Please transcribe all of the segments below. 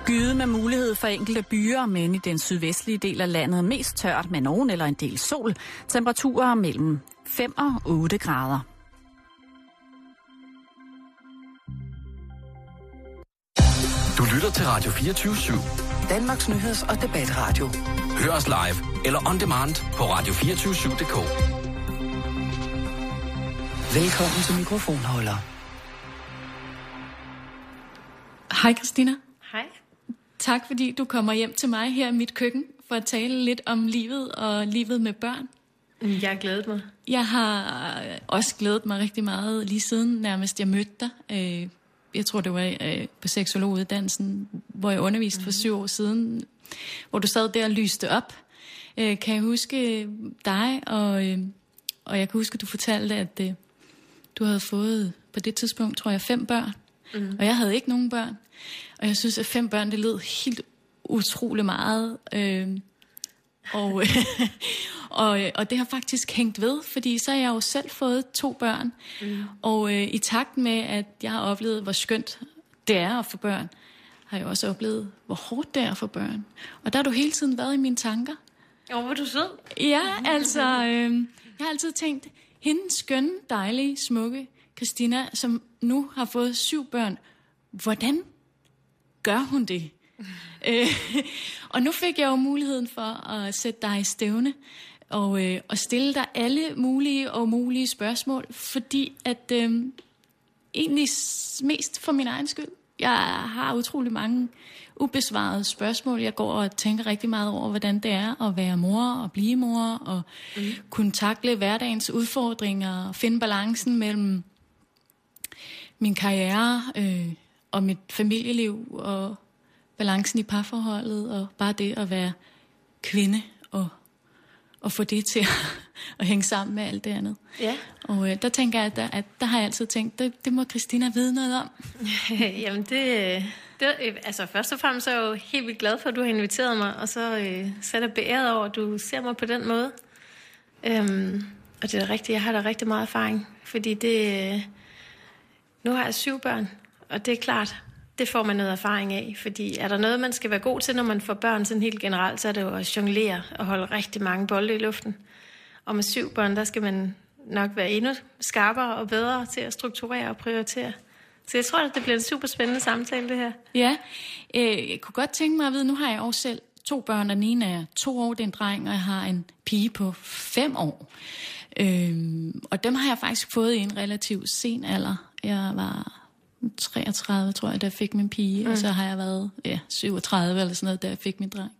Skyet med mulighed for enkelte byer, men i den sydvestlige del af landet mest tørt med nogen eller en del sol. Temperaturer mellem 5 og 8 grader. Du lytter til Radio 24/7. Danmarks nyheds- og debatradio. Hør os live eller on demand på radio247.dk. Velkommen til mikrofonholder. Hej Christina. Hej. Tak fordi du kommer hjem til mig her i mit køkken for at tale lidt om livet og livet med børn. Jeg har glædet mig. Jeg har også glædet mig rigtig meget lige siden nærmest jeg mødte dig. Jeg tror det var på seksologuddannelsen, hvor jeg underviste for 7 år siden, hvor du sad der og lyste op. Kan jeg huske dig, og jeg kan huske, at du fortalte, at du havde fået på det tidspunkt, tror jeg, 5 børn. Og jeg havde ikke nogen børn. Og jeg synes, at 5 børn, det lød helt utrolig meget. Og det har faktisk hængt ved, fordi så har jeg jo selv fået 2 børn. Og i takt med, at jeg har oplevet, hvor skønt det er at få børn, har jeg også oplevet, hvor hårdt det er at få børn. Og der har du hele tiden været i mine tanker. Hvor du sød. Ja, altså, jeg har altid tænkt, hende skønne, dejlige, smukke Christina, som nu har fået 7 børn, hvordan gør hun det? Og nu fik jeg jo muligheden for at sætte dig i stævne og stille dig alle mulige og umulige spørgsmål, fordi at egentlig mest for min egen skyld. Jeg har utrolig mange ubesvarede spørgsmål. Jeg går og tænker rigtig meget over, hvordan det er at være mor og blive mor og kunne takle hverdagens udfordringer og finde balancen mellem min karriere og mit familieliv og balancen i parforholdet og bare det at være kvinde og få det til at hænge sammen med alt det andet. Ja. Og der tænker jeg, at der har jeg altid tænkt, det må Christina vide noget om. Jamen det altså først og fremmest er jeg jo helt vildt glad for, at du har inviteret mig, og så er jeg beæret over, at du ser mig på den måde. Og det er rigtigt, jeg har da rigtig meget erfaring, fordi nu har jeg 7 børn, og det er klart, det får man noget erfaring af, fordi er der noget, man skal være god til, når man får børn sådan helt generelt, så er det jo at jonglere og holde rigtig mange bolde i luften. Og med 7 børn, der skal man nok være endnu skarpere og bedre til at strukturere og prioritere. Så jeg tror, at det bliver en super spændende samtale, det her. Ja, jeg kunne godt tænke mig at vide, nu har jeg også selv 2 børn, og den ene er 2 år, det er en dreng, og jeg har en pige på 5 år. Og dem har jeg faktisk fået i en relativt sen alder. Jeg var 33, tror jeg, da jeg fik min pige, og så har jeg været 37 eller sådan noget, da jeg fik min dreng.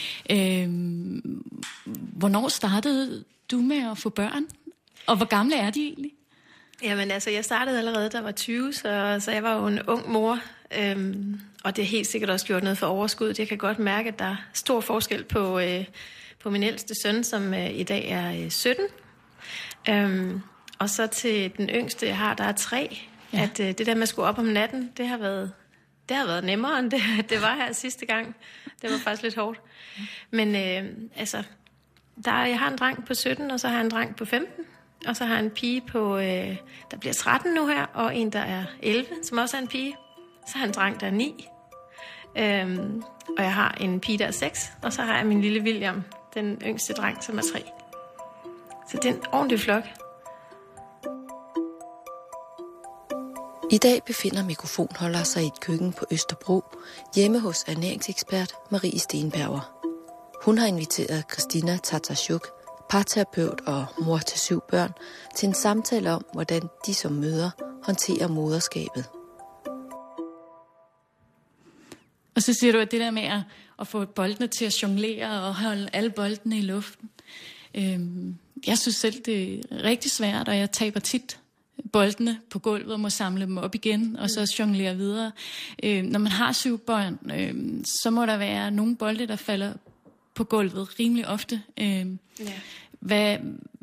Hvornår startede du med at få børn? Og hvor gamle er de egentlig? Jamen altså, jeg startede allerede, da jeg var 20, så jeg var jo en ung mor, og det har helt sikkert også gjort noget for overskuddet. Jeg kan godt mærke, at der er stor forskel på min ældste søn, som i dag er 17. Og så til den yngste, jeg har, der er 3. Ja. At det der med at skulle op om natten, det har været nemmere, end det var her sidste gang. Det var faktisk lidt hårdt. Men altså, jeg har en dreng på 17, og så har jeg en dreng på 15. Og så har jeg en pige på, der bliver 13 nu her, og en, der er 11, som også er en pige. Så har jeg en dreng, der er 9. Og jeg har en pige, der er 6. Og så har jeg min lille William, den yngste dreng, som er 3. Så det er en ordentlig flok. I dag befinder mikrofonholder sig i et køkken på Østerbro, hjemme hos ernæringsekspert Marie Stenberger. Hun har inviteret Christina Tatarchuk, parterapeut og mor til 7 børn, til en samtale om, hvordan de som mødre håndterer moderskabet. Og så siger du, at det der med at få boldene til at jonglere og holde alle boldene i luften. Jeg synes selv, det er rigtig svært, og jeg taber tit boldene på gulvet og må samle dem op igen, og så jonglere videre. Når man har 7 børn, så må der være nogle bolde, der falder på gulvet rimelig ofte. Hvad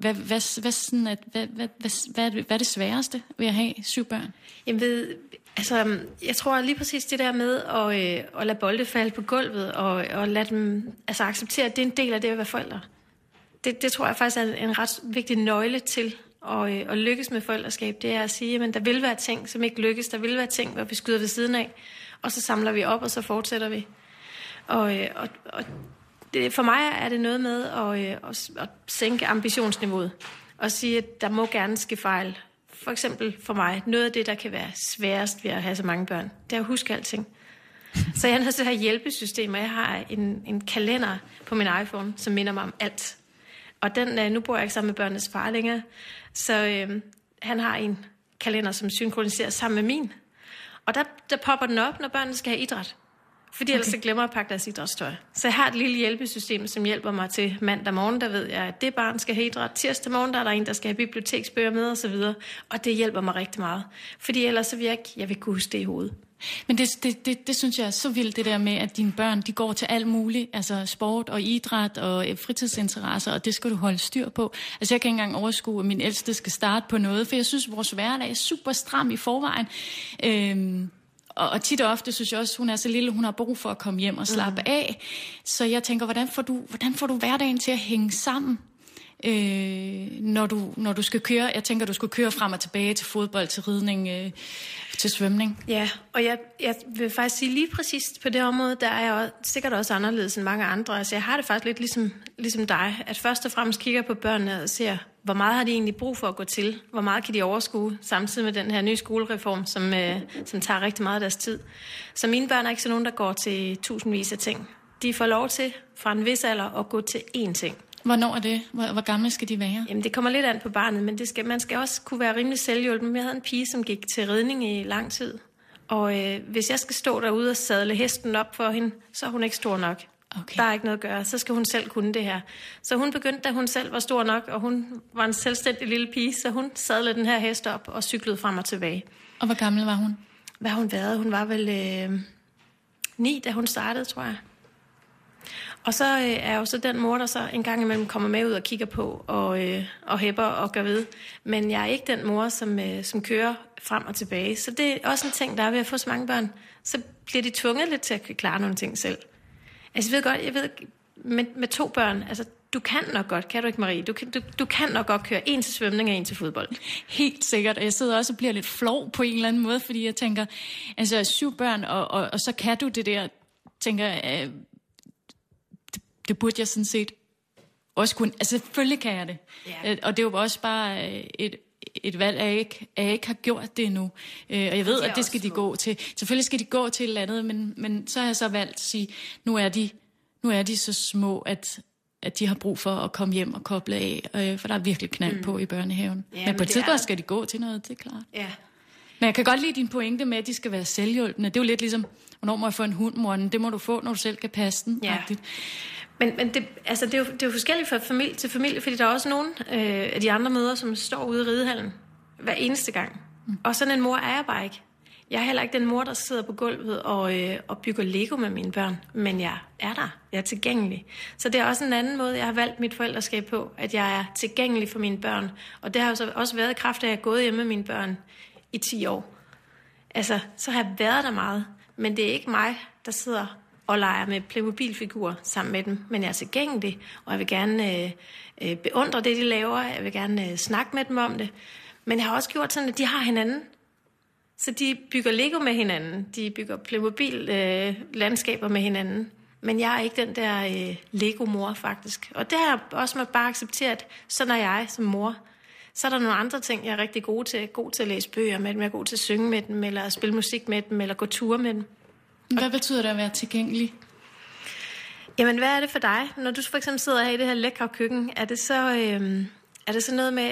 er det sværeste ved at have 7 børn? Jamen jeg tror lige præcis det der med at lade bolde falde på gulvet og lade dem acceptere, at det er en del af det at være forældre. Det tror jeg faktisk er en ret vigtig nøgle til og lykkes med forældreskab, det er at sige, at der vil være ting, som ikke lykkes. Der vil være ting, hvor vi skyder ved siden af, og så samler vi op, og så fortsætter vi. Og det, for mig er det noget med at sænke ambitionsniveauet, og sige, at der må gerne ske fejl. For eksempel for mig, noget af det, der kan være sværest ved at have så mange børn, det er at huske alting. Så jeg er nødt til at have hjælpesystemer. Jeg har en kalender på min iPhone, som minder mig om alt. Og nu bor jeg ikke sammen med børnenes far længere, så han har en kalender, som synkroniserer sammen med min. Og der popper den op, når børnene skal have idræt. Fordi ellers så glemmer jeg at pakke deres idrætstøj. Så jeg har et lille hjælpesystem, som hjælper mig til mandag morgen, der ved jeg, at det barn skal have idræt. Tirsdag morgen, der er der en, der skal have biblioteksbøger med osv. Og det hjælper mig rigtig meget. Fordi ellers så vil jeg vil kunne huske det i hovedet. Men det synes jeg er så vildt, det der med, at dine børn, de går til alt muligt, altså sport og idræt og fritidsinteresser, og det skal du holde styr på. Altså jeg kan ikke engang overskue, at min ældste skal starte på noget, for jeg synes, at vores hverdag er super stram i forvejen. Og tit og ofte synes jeg også, hun er så lille, hun har brug for at komme hjem og slappe af. Så jeg tænker, hvordan får du hverdagen til at hænge sammen, når du skal køre? Jeg tænker, du skulle køre frem og tilbage til fodbold, til ridning, til svømning. Ja, og jeg vil faktisk sige lige præcis på det område, der er jeg sikkert også anderledes end mange andre. Altså jeg har det faktisk lidt ligesom dig, at først og fremmest kigger på børnene og ser, hvor meget har de egentlig brug for at gå til? Hvor meget kan de overskue, samtidig med den her nye skolereform, som tager rigtig meget af deres tid? Så mine børn er ikke sådan nogen, der går til tusindvis af ting. De får lov til fra en vis alder at gå til én ting. Hvornår er det? Hvor gamle skal de være? Jamen, det kommer lidt an på barnet, men man skal også kunne være rimelig selvhjulpen. Jeg havde en pige, som gik til ridning i lang tid. Og hvis jeg skal stå derude og sadle hesten op for hende, så er hun ikke stor nok. Okay. Der er ikke noget at gøre. Så skal hun selv kunne det her. Så hun begyndte, da hun selv var stor nok, og hun var en selvstændig lille pige, så hun sadlede den her hest op og cyklede frem og tilbage. Og hvor gammel var hun? Hvad har hun været? Hun var vel 9, da hun startede, tror jeg. Og så er jo så den mor, der så en gang imellem kommer med ud og kigger på og hæpper og gør ved. Men jeg er ikke den mor, som kører frem og tilbage. Så det er også en ting, der er ved at få så mange børn. Så bliver de tvunget lidt til at klare nogle ting selv. Altså jeg ved med 2 børn, altså du kan nok godt, kan du ikke, Marie? Du kan nok godt køre en til svømning og en til fodbold. Helt sikkert, og jeg sidder også og bliver lidt flov på en eller anden måde, fordi jeg tænker, altså 7 børn, og så kan du det der, tænker det burde jeg sådan set også kunne. Altså selvfølgelig kan jeg det. Yeah. Og det er jo også bare et valg, at jeg ikke har gjort det endnu. Og jeg ved, at det skal de gå til. Selvfølgelig skal de gå til et eller andet, men så har jeg så valgt at sige, nu er de så små, at de har brug for at komme hjem og koble af, for der er virkelig knald på i børnehaven. Ja, men på et tidspunkt skal de gå til noget, det er klart. Ja. Men jeg kan godt lide din pointe med, at de skal være selvhjulpende. Det er jo lidt ligesom, hvornår må jeg få en hund, moren? Det må du få, når du selv kan passe den. Ja. Men det er jo forskelligt fra familie til familie, fordi der er også nogle af de andre mødre, som står ude i ridehallen hver eneste gang. Og sådan en mor er jeg bare ikke. Jeg er heller ikke den mor, der sidder på gulvet og bygger Lego med mine børn, men jeg er der. Jeg er tilgængelig. Så det er også en anden måde, jeg har valgt mit forældreskab på, at jeg er tilgængelig for mine børn. Og det har jo så også været i kraft af, at jeg er gået hjemme med mine børn i 10 år. Altså, så har jeg været der meget, men det er ikke mig, der sidder og leger med Playmobil-figurer sammen med dem, men jeg er tilgængelig, og jeg vil gerne beundre det, de laver. Jeg vil gerne snakke med dem om det. Men jeg har også gjort sådan, at de har hinanden. Så de bygger Lego med hinanden. De bygger Playmobil-landskaber med hinanden. Men jeg er ikke den der Lego-mor, faktisk. Og det har jeg også måtte bare acceptere, at sådan er jeg som mor. Så er der nogle andre ting, jeg er rigtig god til. God til at læse bøger med dem, jeg er god til at synge med dem, eller at spille musik med dem, eller gå ture med dem. Hvad betyder det at være tilgængelig? Jamen, hvad er det for dig? Når du for eksempel sidder her i det her lækre køkken, er det så noget med,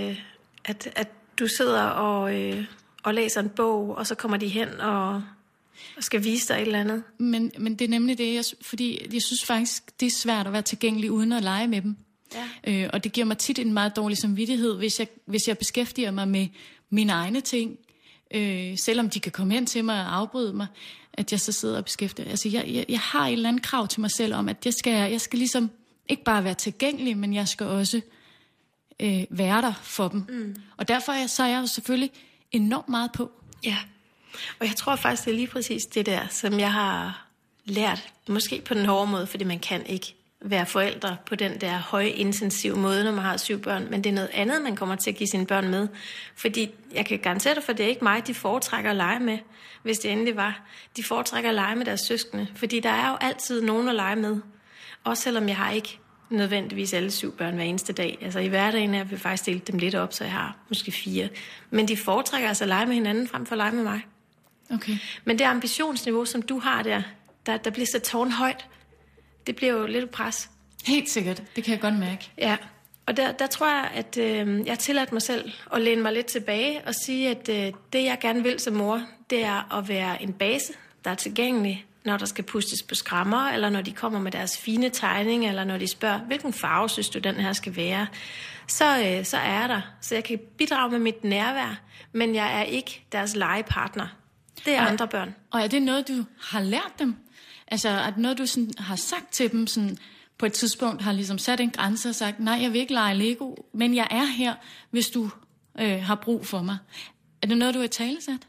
at du sidder og læser en bog, og så kommer de hen og skal vise dig et eller andet? Men det er nemlig det, fordi jeg synes faktisk, det er svært at være tilgængelig uden at lege med dem. Ja. Og det giver mig tit en meget dårlig samvittighed, hvis jeg beskæftiger mig med mine egne ting, selvom de kan komme hen til mig og afbryde mig, at jeg så sidder og beskæftiger. Altså jeg har et eller andet krav til mig selv om, at jeg skal ligesom ikke bare være tilgængelig, men jeg skal også være der for dem. Og derfor er jeg jo selvfølgelig enormt meget på. Ja, og jeg tror faktisk, det er lige præcis det der, som jeg har lært, måske på den hårde måde, fordi man kan ikke være forældre på den der højintensive måde, når man har 7 børn, men det er noget andet, man kommer til at give sine børn med. Fordi jeg kan garantere dig, for det er ikke mig, de foretrækker at lege med, hvis det endelig var. De foretrækker at lege med deres søskende, fordi der er jo altid nogen at lege med. Også selvom jeg har ikke nødvendigvis alle 7 børn hver eneste dag. Altså i hverdagen er vi faktisk delt dem lidt op, så jeg har måske 4. Men de foretrækker altså at lege med hinanden, frem for at lege med mig. Okay. Men det ambitionsniveau, som du har der bliver så tårnhøjt, det bliver jo lidt pres. Helt sikkert, det kan jeg godt mærke. Ja, og der tror jeg, at jeg har tilladt mig selv at læne mig lidt tilbage og sige, at det jeg gerne vil som mor, det er at være en base, der er tilgængelig, når der skal pustes på skrammer, eller når de kommer med deres fine tegning, eller når de spørger, hvilken farve synes du, den her skal være, så er jeg der. Så jeg kan bidrage med mit nærvær, men jeg er ikke deres legepartner. Det er andre børn. Og er det noget, du har lært dem? Altså, er det noget, du sådan har sagt til dem, sådan på et tidspunkt har ligesom sat en grænse og sagt, nej, jeg vil ikke lege Lego, men jeg er her, hvis du har brug for mig. Er det noget, du har talesat?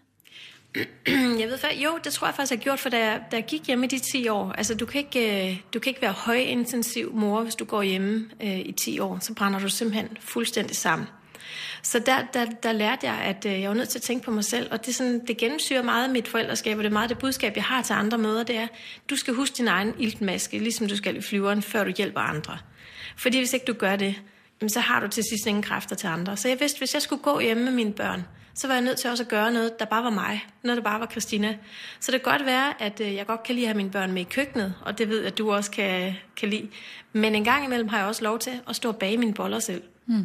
Jeg ved faktisk, jo, det tror jeg faktisk, jeg har gjort, for da jeg gik hjemme i de 10 år. Altså, du kan ikke være højintensiv mor, hvis du går hjemme i 10 år. Så brænder du simpelthen fuldstændig sammen. Så der lærte jeg, at jeg var nødt til at tænke på mig selv, og det gennemsyrer meget af mit forældreskab, og det er meget det budskab, jeg har til andre mødre, det er, du skal huske din egen iltmaske, ligesom du skal i flyveren, før du hjælper andre. Fordi hvis ikke du gør det, så har du til sidst ingen kræfter til andre. Så jeg vidste, hvis jeg skulle gå hjemme med mine børn, så var jeg nødt til også at gøre noget, der bare var mig. Noget, der bare var Christina. Så det kan godt være, at jeg godt kan lide at have mine børn med i køkkenet, og det ved jeg, at du også kan lide. Men en gang imellem har jeg også lov til at stå og bage mine boller selv.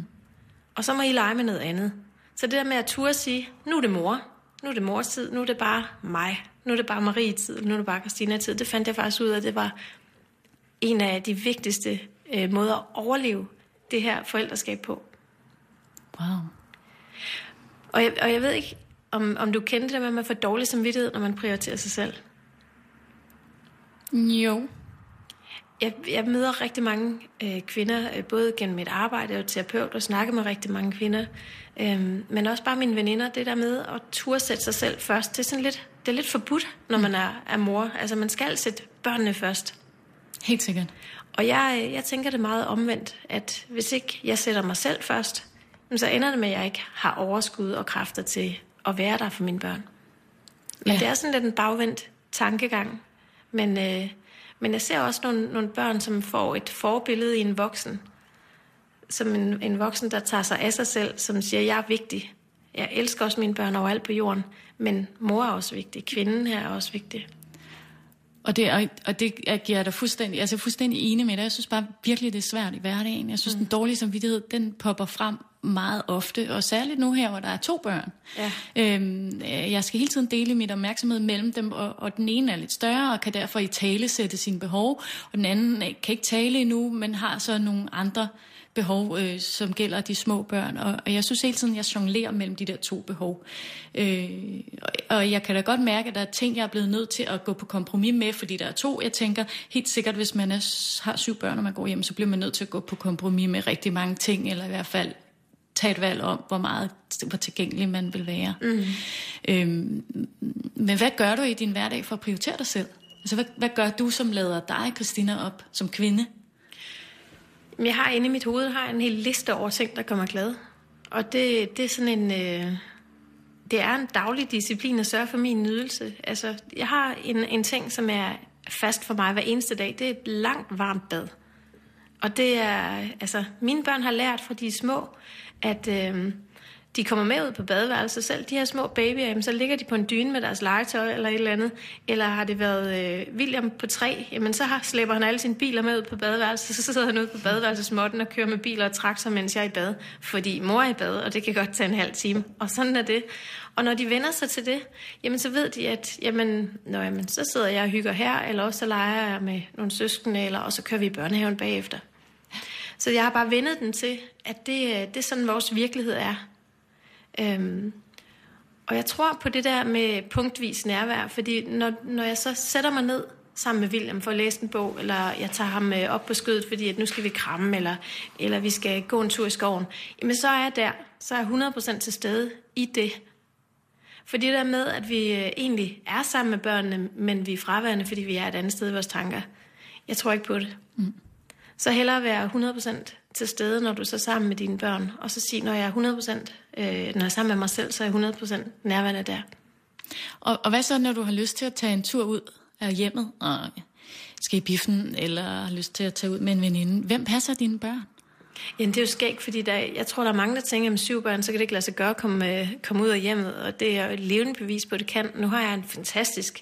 Og så må I lege med noget andet. Så det der med at turde sige, nu er det mor. Nu er det mors tid. Nu er det bare mig. Nu er det bare Marie-tid. Nu er det bare Christina-tid. Det fandt jeg faktisk ud af, at det var en af de vigtigste måder at overleve det her forældreskab på. Wow. Og jeg ved ikke, om du kender det med, at man får dårlig samvittighed, når man prioriterer sig selv. Jo. Jeg møder rigtig mange kvinder, både gennem mit arbejde og terapeut, og snakker med rigtig mange kvinder, men også bare mine veninder, det der med at turde sætte sig selv først, det er lidt forbudt, når man er mor. Altså man skal sætte børnene først. Helt sikkert. Og jeg tænker det meget omvendt, at hvis ikke jeg sætter mig selv først, så ender det med, at jeg ikke har overskud og kræfter til at være der for mine børn. Men det er sådan lidt en bagvendt tankegang. Men jeg ser også nogle børn, som får et forbillede i en voksen. Som en voksen, der tager sig af sig selv, som siger, jeg er vigtig. Jeg elsker også mine børn overalt på jorden, men mor er også vigtig. Kvinden her er også vigtig. Og det giver dig fuldstændig enig med dig. Jeg synes bare virkelig, det er svært i hverdagen. Jeg synes, den dårlige samvittighed, den popper frem meget ofte, og særligt nu her, hvor der er 2 børn. Ja. Jeg skal hele tiden dele mit opmærksomhed mellem dem, og den ene er lidt større, og kan derfor i tale sætte sine behov, og den anden kan ikke tale endnu, men har så nogle andre behov, som gælder de små børn. Og jeg synes hele tiden, jeg jonglerer mellem de der 2 behov. Og jeg kan da godt mærke, at der er ting, jeg er blevet nødt til at gå på kompromis med, fordi der er 2. Jeg tænker helt sikkert, hvis man har 7 børn, og man går hjem, så bliver man nødt til at gå på kompromis med rigtig mange ting, eller i hvert fald tage et valg om, hvor tilgængelig man vil være. Men hvad gør du i din hverdag for at prioritere dig selv? Altså, hvad gør du, som lader dig, Christina, op som kvinde? Jeg har inde i mit hoved en hel liste over ting, der gør mig glad. Og det er sådan en... det er en daglig disciplin at sørge for min nydelse. Altså, jeg har en ting, som er fast for mig hver eneste dag. Det er et langt, varmt bad. Og det er... Altså, mine børn har lært fra de små, at de kommer med ud på badeværelset selv. De her små babyer, jamen, så ligger de på en dyne med deres legetøj eller et eller andet. Eller har det været William på 3, jamen så slæber han alle sine biler med ud på badeværelset. Så sidder han ude på badeværelsesmåtten og kører med biler og traktor, mens jeg er i bad. Fordi mor er i bad, og det kan godt tage en halv time. Og sådan er det. Og når de vender sig til det, jamen så ved de, at så sidder jeg og hygger her, eller også så leger jeg med nogle søskende, og så kører vi i børnehaven bagefter. Så jeg har bare vendet den til, at det er sådan, vores virkelighed er. Og jeg tror på det der med punktvis nærvær, fordi når jeg så sætter mig ned sammen med William for at læse en bog, eller jeg tager ham op på skødet, fordi at nu skal vi kramme, eller vi skal gå en tur i skoven, jamen så er jeg der, så er jeg 100% til stede i det. For det der med, at vi egentlig er sammen med børnene, men vi er fraværende, fordi vi er et andet sted i vores tanker, jeg tror ikke på det. Så hellere være 100% til stede, når du er så sammen med dine børn, og så sige, når jeg er 100%, når jeg er sammen med mig selv, så er jeg 100% nærværende der. Og hvad så, når du har lyst til at tage en tur ud af hjemmet, og skal i biffen, eller har lyst til at tage ud med en veninde? Hvem passer dine børn? Jamen, det er jo skægt, fordi jeg tror, der er mange, der tænker, at med 7 børn, så kan det ikke lade sig gøre at komme ud af hjemmet, og det er jo et levende bevis på, at det kan. Nu har jeg en fantastisk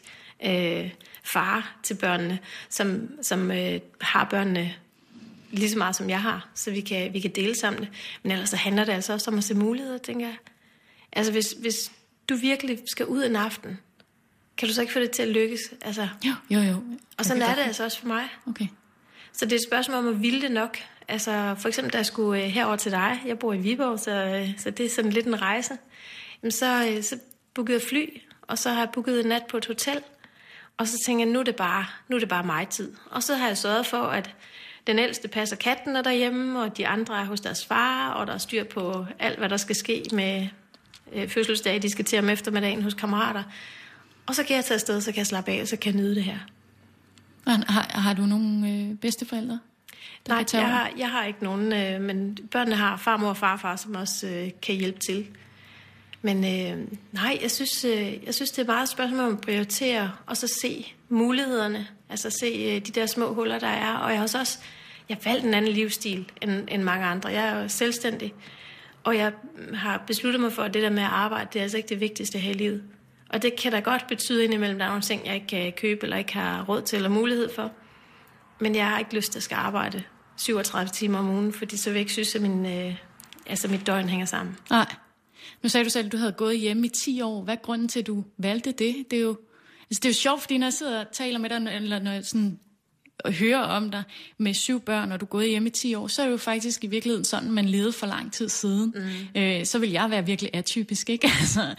far til børnene, som har børnene lige så meget, som jeg har, så vi kan dele sammen. Men ellers så handler det altså også om at se muligheder, tænker jeg. Altså, hvis du virkelig skal ud en aften, kan du så ikke få det til at lykkes? Altså, Jo. Og sådan er det altså også for mig. Okay. Så det er et spørgsmål om at ville det nok. Altså, for eksempel, da jeg skulle herover til dig. Jeg bor i Viborg, så det er sådan lidt en rejse. Jamen, så bookede jeg fly, og så har jeg booket en nat på et hotel. Og så tænker jeg, nu er det bare mig tid. Og så har jeg sørget for, at den ældste passer katten derhjemme, og de andre er hos deres far, og der er styr på alt, hvad der skal ske med fødselsdag. De skal til om eftermiddagen hos kammerater. Og så kan jeg tage afsted, så kan jeg slappe af, og så kan jeg nyde det her. Har du nogle bedsteforældre? Nej, jeg har ikke nogen, men børnene har farmor og farfar, som også kan hjælpe til. Men nej, jeg synes, det er bare et spørgsmål om at prioritere, og så se mulighederne, altså se de der små huller, der er. Og jeg har valgt en anden livsstil end mange andre. Jeg er jo selvstændig, og jeg har besluttet mig for, at det der med at arbejde, det er altså ikke det vigtigste her i livet. Og det kan da godt betyde indimellem, der er nogle ting, jeg ikke kan købe, eller ikke har råd til, eller mulighed for. Men jeg har ikke lyst til at skal arbejde 37 timer om ugen, fordi så vil jeg ikke synes, at mit døgn hænger sammen. Nej. Nu sagde du selv, at du havde gået hjemme i 10 år. Hvad er grunden til, at du valgte det? Det er jo sjovt, fordi når jeg sidder og taler med dig, eller når jeg sådan hører om dig med 7 børn, og du er gået hjemme i 10 år, så er det jo faktisk i virkeligheden sådan, man levede for lang tid siden. Så vil jeg være virkelig atypisk, ikke? Altså,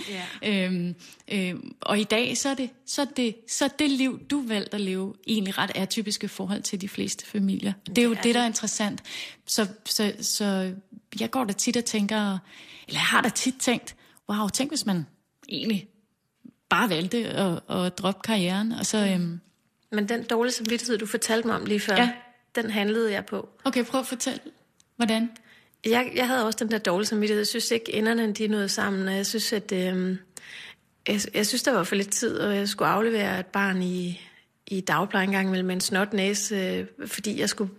og i dag, så er det liv, du valgte at leve, egentlig ret atypiske forhold til de fleste familier. Det er jo det, der er interessant. Så jeg går da tit og tænker, eller jeg har da tit tænkt, wow, tænk hvis man egentlig bare valgte at droppe karrieren, og så... Men den dårlige samvittighed, du fortalte mig om lige før, den handlede jeg på. Okay, prøv at fortælle. Hvordan? Jeg havde også den der dårlige samvittighed. Jeg synes ikke, enderne de nåede sammen, og jeg synes, at jeg synes, der var for lidt tid, og jeg skulle aflevere et barn i dagpleje engang med en snotnæse, fordi jeg skulle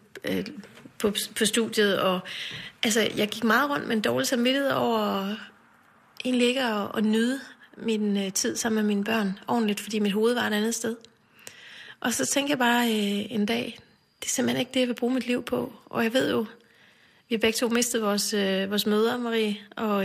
på studiet, og altså, jeg gik meget rundt med en dårlig samvittighed over egentlig ikke at nyde min tid sammen med mine børn ordentligt, fordi mit hoved var et andet sted. Og så tænkte jeg bare en dag, det er simpelthen ikke det, jeg vil bruge mit liv på. Og jeg ved jo, vi har begge to mistet vores mødre, Marie.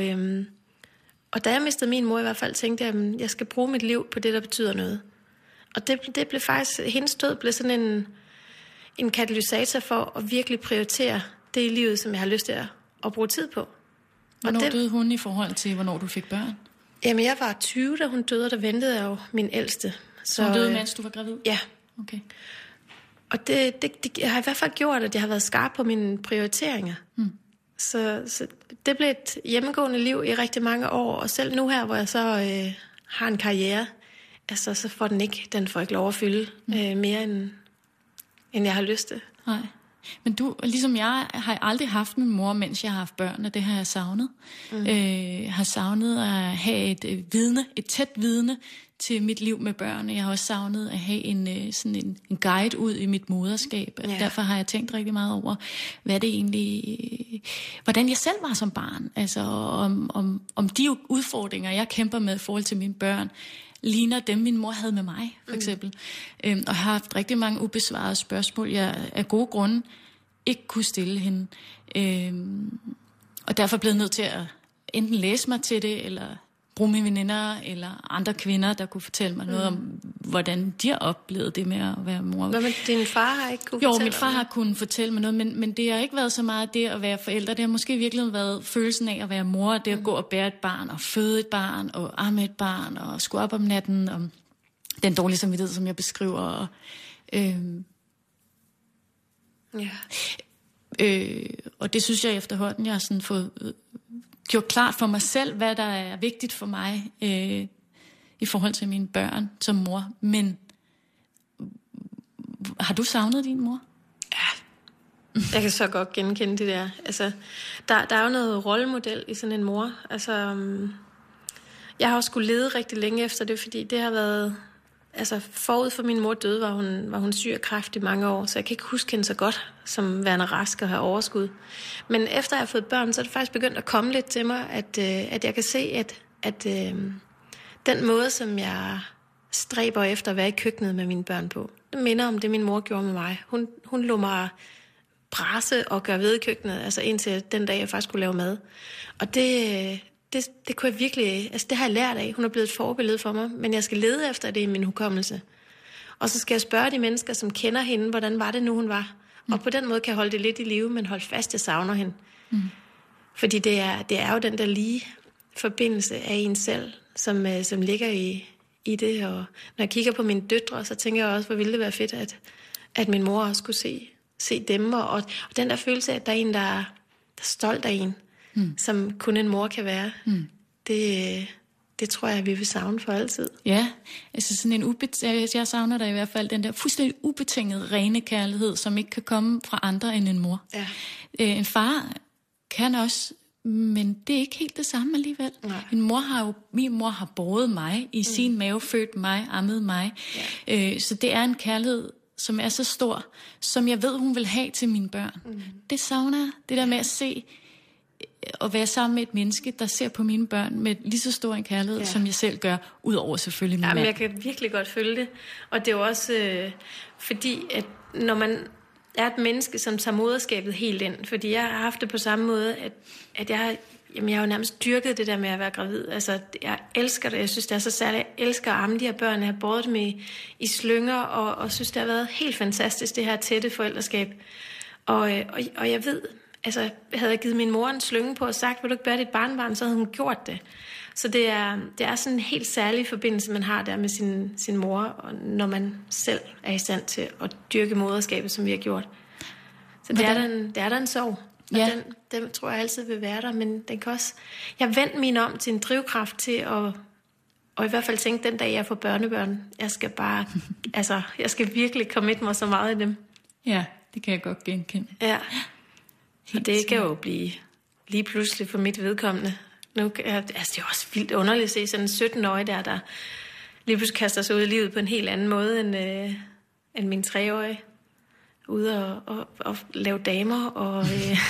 Og da jeg mistede min mor i hvert fald, tænkte jeg, at jeg skal bruge mit liv på det, der betyder noget. Og det blev faktisk, hendes død blev sådan en katalysator for at virkelig prioritere det i livet, som jeg har lyst til at bruge tid på. Hvornår døde hun i forhold til, hvornår du fik børn? Jamen, jeg var 20, da hun døde, og der ventede jeg jo min ældste. Så hun døde, mens du var gravid? Ja. Okay. Og det har i hvert fald gjort, at jeg har været skarp på mine prioriteringer. Så det blev et hjemmegående liv i rigtig mange år, og selv nu her, hvor jeg så har en karriere, altså, så får den ikke lov at fylde mere, end jeg har lyst til. Nej. Men du, ligesom jeg, har aldrig haft min mor, mens jeg har haft børn, og det har jeg savnet. Har savnet at have et tæt vidne til mit liv med børn. Jeg har også savnet at have en guide ud i mit moderskab. Ja. Derfor har jeg tænkt rigtig meget over, hvad det egentlig, hvordan jeg selv var som barn. Altså om de udfordringer, jeg kæmper med i forhold til mine børn, ligner dem, min mor havde med mig, for eksempel. Og har haft rigtig mange ubesvarede spørgsmål, jeg af gode grunde ikke kunne stille hende. Og derfor blev jeg nødt til at enten læse mig til det, eller bruge mine veninder, eller andre kvinder, der kunne fortælle mig noget om, hvordan de har oplevet det med at være mor. Hvad med din far har ikke kunne fortælle? Jo, min far har kunnet fortælle mig noget, men det har ikke været så meget det at være forældre. Det har måske virkelig været følelsen af at være mor, det at gå og bære et barn, og føde et barn, og amme et barn, og skulle op om natten, og den dårlige samvittighed, som jeg beskriver. Og det synes jeg efterhånden, jeg har sådan fået gjort klart for mig selv, hvad der er vigtigt for mig i forhold til mine børn som mor. Men har du savnet din mor? Ja. Jeg kan så godt genkende det der. Altså, der er jo noget rollemodel i sådan en mor. Altså, jeg har også skulle lede rigtig længe efter det, fordi det har været... Altså, forud for min mor døde, var hun syg af kræft i mange år, så jeg kan ikke huske hende så godt, som værende rask og have overskud. Men efter jeg har fået børn, så er det faktisk begyndt at komme lidt til mig, at jeg kan se, at den måde, som jeg stræber efter at være i køkkenet med mine børn på, det minder om det, min mor gjorde med mig. Hun lå mig brasse og gøre ved i køkkenet, altså indtil den dag, jeg faktisk skulle lave mad. Og det kunne jeg virkelig, altså det har jeg lært af. Hun er blevet et forbillede for mig, men jeg skal lede efter det i min hukommelse. Og så skal jeg spørge de mennesker, som kender hende, hvordan var det nu, hun var. Og på den måde kan jeg holde det lidt i live, men holde fast, jeg savner hende. Fordi det er jo den der lige forbindelse af en selv, som ligger i det. Og når jeg kigger på mine døtre, så tænker jeg også, hvor ville det være fedt, at min mor også kunne se dem. Og den der følelse af, at der er en, der er stolt af en, som kun en mor kan være, det tror jeg, vi vil savne for altid. Ja, altså sådan jeg savner der i hvert fald den der fuldstændig ubetingede rene kærlighed, som ikke kan komme fra andre end en mor. Ja. En far kan også, men det er ikke helt det samme alligevel. Min mor har båret mig i sin mave, født mig, ammet mig. Ja. Så det er en kærlighed, som er så stor, som jeg ved, hun vil have til mine børn. Det savner jeg. Det der med at se og være sammen med et menneske, der ser på mine børn med lige så stor en kærlighed, som jeg selv gør, udover selvfølgelig min mand. Jeg kan virkelig godt følge det. Og det er jo også fordi, at når man er et menneske, som tager moderskabet helt ind, fordi jeg har haft det på samme måde, at jeg har jo nærmest dyrket det der med at være gravid. Altså, jeg elsker det. Jeg synes, det er så særligt. Jeg elsker at amme de her børn. Jeg har båret dem i slynger, og synes, det har været helt fantastisk, det her tætte forældreskab. Og jeg ved, altså, havde jeg givet min mor en slynge på og sagt, vil du ikke bære dit barnbarn, så havde hun gjort det. Så det er sådan en helt særlig forbindelse, man har der med sin mor, og når man selv er i stand til at dyrke moderskabet, som vi har gjort. Så det er der en sorg. Ja. Den tror jeg altid vil være der, men den kan også... Jeg vendte min om til en drivkraft til at... Og i hvert fald tænke, den dag jeg får børnebørn, jeg skal bare... altså, jeg skal virkelig committe mig så meget i dem. Ja, det kan jeg godt genkende. Ja. Og det kan jo blive lige pludselig for mit vedkommende. Nu, det er jo også vildt underligt at se sådan en 17-årig der lige pludselig kaster sig ud i livet på en helt anden måde end min 3-årige. Ude og lave damer og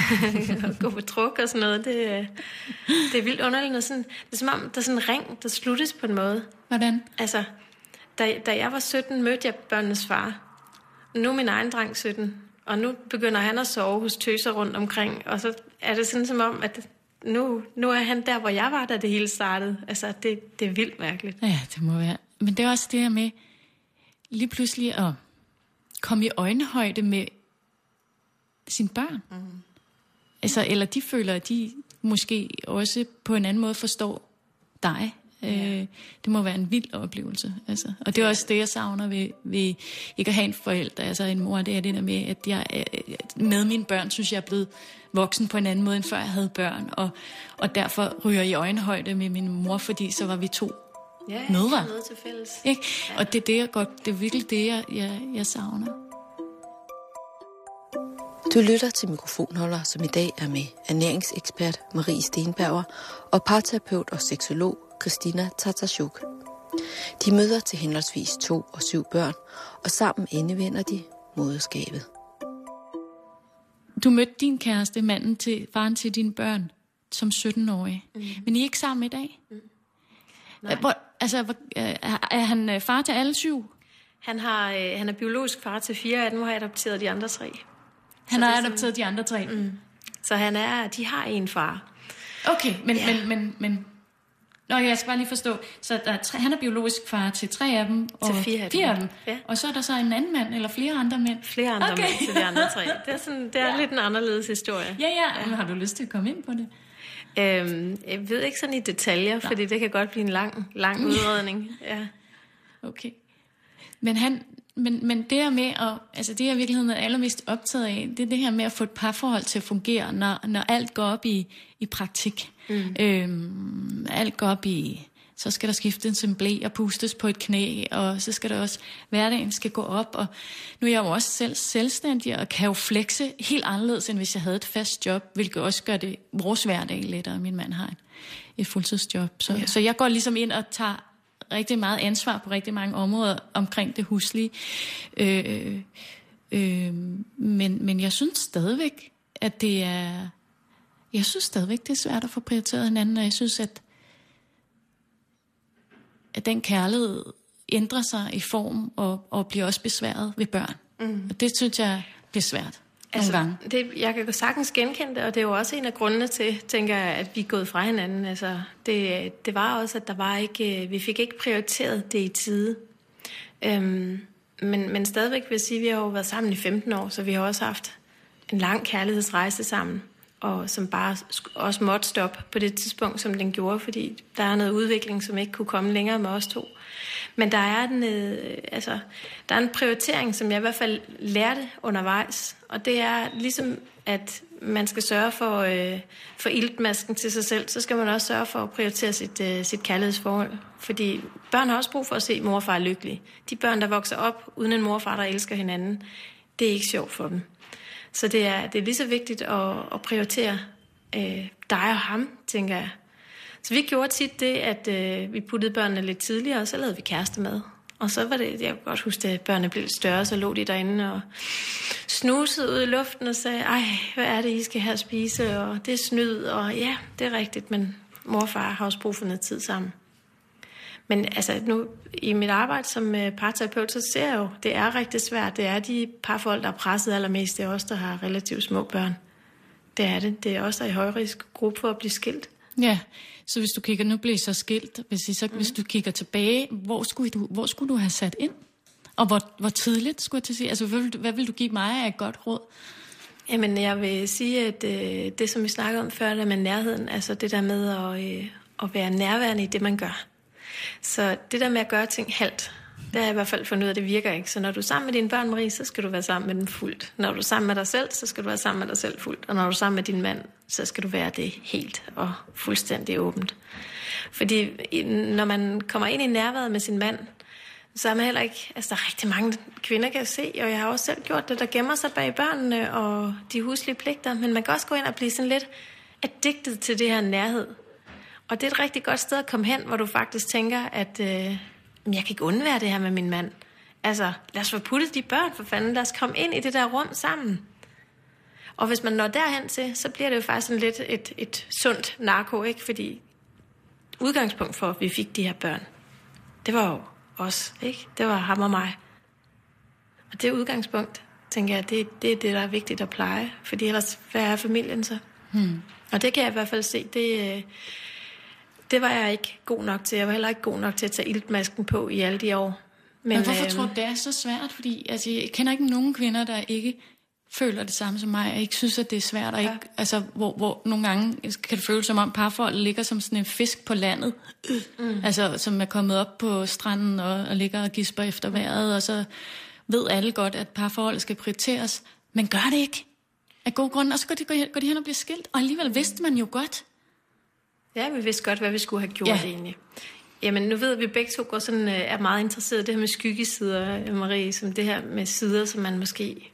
gå på druk og sådan noget. Det er vildt underligt. Det er som om, der er sådan en ring, der sluttes på en måde. Hvordan? Altså, da jeg var 17, mødte jeg børnenes far. Nu er min egen dreng 17, og nu begynder han at sove hos tøser rundt omkring. Og så er det sådan som om, at nu er han der, hvor jeg var, da det hele startede. Altså, det er vildt mærkeligt. Ja, det må være. Men det er også det her med lige pludselig at komme i øjenhøjde med sine børn. Altså, eller de føler, at de måske også på en anden måde forstår dig. Det må være en vild oplevelse. Altså. Og det er også det, jeg savner ved ikke at have en forælder, altså en mor. Det er det der med, at jeg med mine børn, synes jeg er blevet voksen på en anden måde, end før jeg havde børn. Og derfor ryger jeg i øjenhøjde med min mor, fordi så var vi to mødre. Noget til fælles. Ikke? Og det er virkelig det, jeg savner. Du lytter til Mikrofonholder, som i dag er med ernæringsekspert Marie Stenberger og parterapeut og seksolog Christina Tatarchuk. De møder til henholdsvis 2 og 7 børn, og sammen endevender de moderskabet. Du mødte din kæreste, faren til dine børn, som 17-årig. Men I er ikke sammen i dag? Er han far til alle 7? Han er biologisk far til 4 af dem, og har adopteret de andre 3. Han har adopteret de andre 3? Så de har en far. Okay, men Nå, jeg skal bare lige forstå. Så han er biologisk far til 3 af dem, og til 4 af dem. Ja. Og så er der så en anden mand, eller flere andre mænd? Flere andre mænd til de andre 3. Det er lidt en anderledes historie. Ja. Men har du lyst til at komme ind på det? Jeg ved ikke sådan i detaljer, fordi det kan godt blive en lang udredning. Ja. Okay. Men det her med altså det jeg i virkeligheden er allermest optaget af, det er det her med at få et parforhold til at fungere, når alt går op i praktik. Alt går op i så skal der skiftes en ble og pustes på et knæ, og så skal der også, hverdagen skal gå op, og nu er jeg jo også selv selvstændig, og kan jo flexe helt anderledes, end hvis jeg havde et fast job, hvilket også gør det vores hverdag lettere. Min mand har et fuldtidsjob, så jeg går ligesom ind og tager rigtig meget ansvar på rigtig mange områder omkring det huslige. Men jeg synes stadigvæk, at det er... Jeg synes stadigvæk, det er svært at få prioriteret hinanden, og jeg synes, at den kærlighed ændrer sig i form og bliver også besværet ved børn. Og det synes jeg bliver svært nogle gange. Jeg kan sagtens genkende det, og det er jo også en af grundene til, tænker jeg, at vi er gået fra hinanden. Altså, det var også, at der var ikke, vi fik ikke prioriteret det i tide. Men stadigvæk vil jeg sige, at vi har jo været sammen i 15 år, så vi har også haft en lang kærlighedsrejse sammen, og som bare også måtte stoppe på det tidspunkt, som den gjorde, fordi der er noget udvikling, som ikke kunne komme længere med os to. Men der er en prioritering, som jeg i hvert fald lærte undervejs, og det er ligesom, at man skal sørge for iltmasken til sig selv, så skal man også sørge for at prioritere sit kærlighedsforhold. Fordi børn har også brug for at se mor og far lykkelige. De børn, der vokser op uden en mor og far, der elsker hinanden, det er ikke sjovt for dem. Så det er lige så vigtigt at prioritere dig og ham, tænker jeg. Så vi gjorde tit det, at vi puttede børnene lidt tidligere, og så lavede vi kæreste med. Og så var det, jeg kan godt huske, at børnene blev lidt større, så lå de derinde og snusede ud i luften og sagde, ej, hvad er det, I skal have at spise, og det er snyd, og ja, det er rigtigt, men mor og far har også brug for noget tid sammen. Men altså nu i mit arbejde som parterapeut, så ser jeg jo, det er rigtig svært. Det er de parfolk, der er presset allermest. Det er også der har relativt små børn. Det er det. Det er også der i højrisk gruppe for at blive skilt. Ja, så hvis du kigger, nu bliver I så skilt, hvis du kigger tilbage, hvor skulle du have sat ind? Og hvor tidligt, skulle jeg til at sige? Altså, hvad vil du give mig af et godt råd? Jamen, jeg vil sige, at det, som vi snakkede om før, der med nærheden, altså det der med at være nærværende i det, man gør. Så det der med at gøre ting halvt, det har jeg i hvert fald fundet ud af, det virker ikke. Så når du er sammen med dine børn, Marie, så skal du være sammen med dem fuldt. Når du er sammen med dig selv, så skal du være sammen med dig selv fuldt. Og når du er sammen med din mand, så skal du være det helt og fuldstændig åbent. Fordi når man kommer ind i nærværet med sin mand, så er man heller ikke... Altså, der er rigtig mange kvinder, kan jeg se, og jeg har også selv gjort det, der gemmer sig bag børnene og de huslige pligter. Men man kan også gå ind og blive sådan lidt addiktet til det her nærhed. Og det er et rigtig godt sted at komme hen, hvor du faktisk tænker, at jeg kan ikke undvære det her med min mand. Altså, lad os få puttet de børn for fanden. Lad os komme ind i det der rum sammen. Og hvis man når derhen til, så bliver det jo faktisk sådan lidt et sundt narko, ikke? Fordi udgangspunkt for, at vi fik de her børn, det var jo os, ikke? Det var ham og mig. Og det udgangspunkt, tænker jeg, det er det, der er vigtigt at pleje. Fordi ellers, hvad er familien så? Og det kan jeg i hvert fald se, det var jeg ikke god nok til. Jeg var heller ikke god nok til at tage iltmasken på i alle de år. Men hvorfor tror du, det er så svært? Fordi altså, jeg kender ikke nogen kvinder, der ikke føler det samme som mig, og ikke synes, at det er svært. Og ikke, altså, hvor nogle gange kan det føles som om parforhold ligger som sådan en fisk på landet. Altså, som er kommet op på stranden og ligger og gisper efter vejret, og så ved alle godt, at parforhold skal prioriteres. Men gør det ikke af gode grunde, og så går de hen og bliver skilt. Og alligevel vidste man jo godt. Ja, vi vidste godt, hvad vi skulle have gjort egentlig. Jamen, nu ved vi begge to er meget interesseret i det her med skyggesider, Marie, som det her med sider, som man måske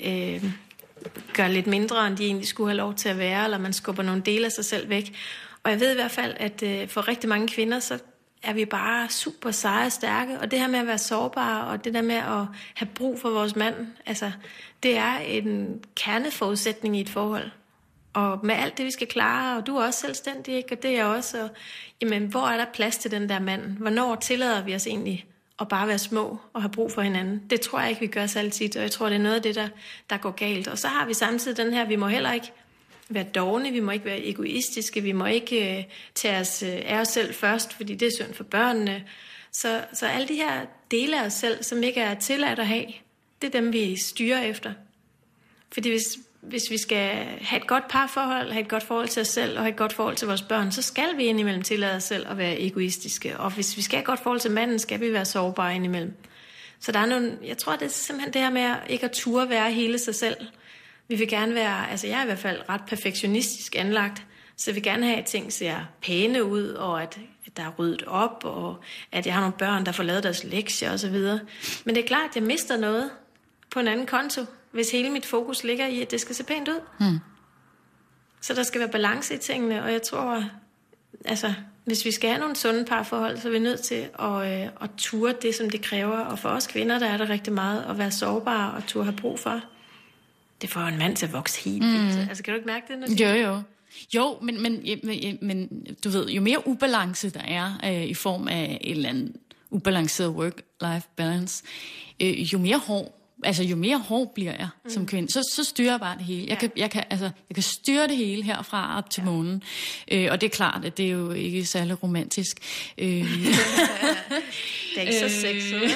gør lidt mindre, end de egentlig skulle have lov til at være, eller man skubber nogle dele af sig selv væk. Og jeg ved i hvert fald, at for rigtig mange kvinder, så er vi bare super seje og stærke, og det her med at være sårbare, og det der med at have brug for vores mand, altså, det er en kerneforudsætning i et forhold. Og med alt det, vi skal klare, og du er også selvstændig, ikke? Og det er jeg også. Og, jamen, hvor er der plads til den der mand? Hvornår tillader vi os egentlig at bare være små og have brug for hinanden? Det tror jeg ikke, vi gør så altid, og jeg tror, det er noget af det, der går galt. Og så har vi samtidig den her, vi må heller ikke være dovne, vi må ikke være egoistiske, vi må ikke tage os af os selv først, fordi det er synd for børnene. Så alle de her dele af os selv, som ikke er tilladt at have, det er dem, vi styrer efter. Fordi hvis vi skal have et godt parforhold, have et godt forhold til os selv og have et godt forhold til vores børn, så skal vi indimellem tillade os selv at være egoistiske. Og hvis vi skal have et godt forhold til manden, skal vi være sårbare indimellem. Så der er nogle, jeg tror, det er simpelthen det her med ikke at turde være hele sig selv. Vi vil gerne være, altså jeg er i hvert fald ret perfektionistisk anlagt, Så jeg vil gerne have, at ting ser pæne ud, og at der er ryddet op, og at jeg har nogle børn, der får lavet deres lektier osv. Men det er klart, at jeg mister noget på en anden konto, hvis hele mit fokus ligger i, at det skal se pænt ud. Så der skal være balance i tingene, og jeg tror, altså, hvis vi skal have nogle sunde parforhold, så er vi nødt til at ture det, som det kræver. Og for os kvinder, der er det rigtig meget at være sårbare og turde have brug for. Det får en mand til at vokse helt vildt. Altså, kan du ikke mærke det? Jo, men du ved, jo mere ubalance der er i form af et eller andet ubalanceret work-life balance, jo mere hård bliver jeg som kvinde, så styrer jeg bare det hele. Jeg kan styre det hele herfra op til månen. Og det er klart, at det er jo ikke særlig romantisk. Det er ikke så sexet.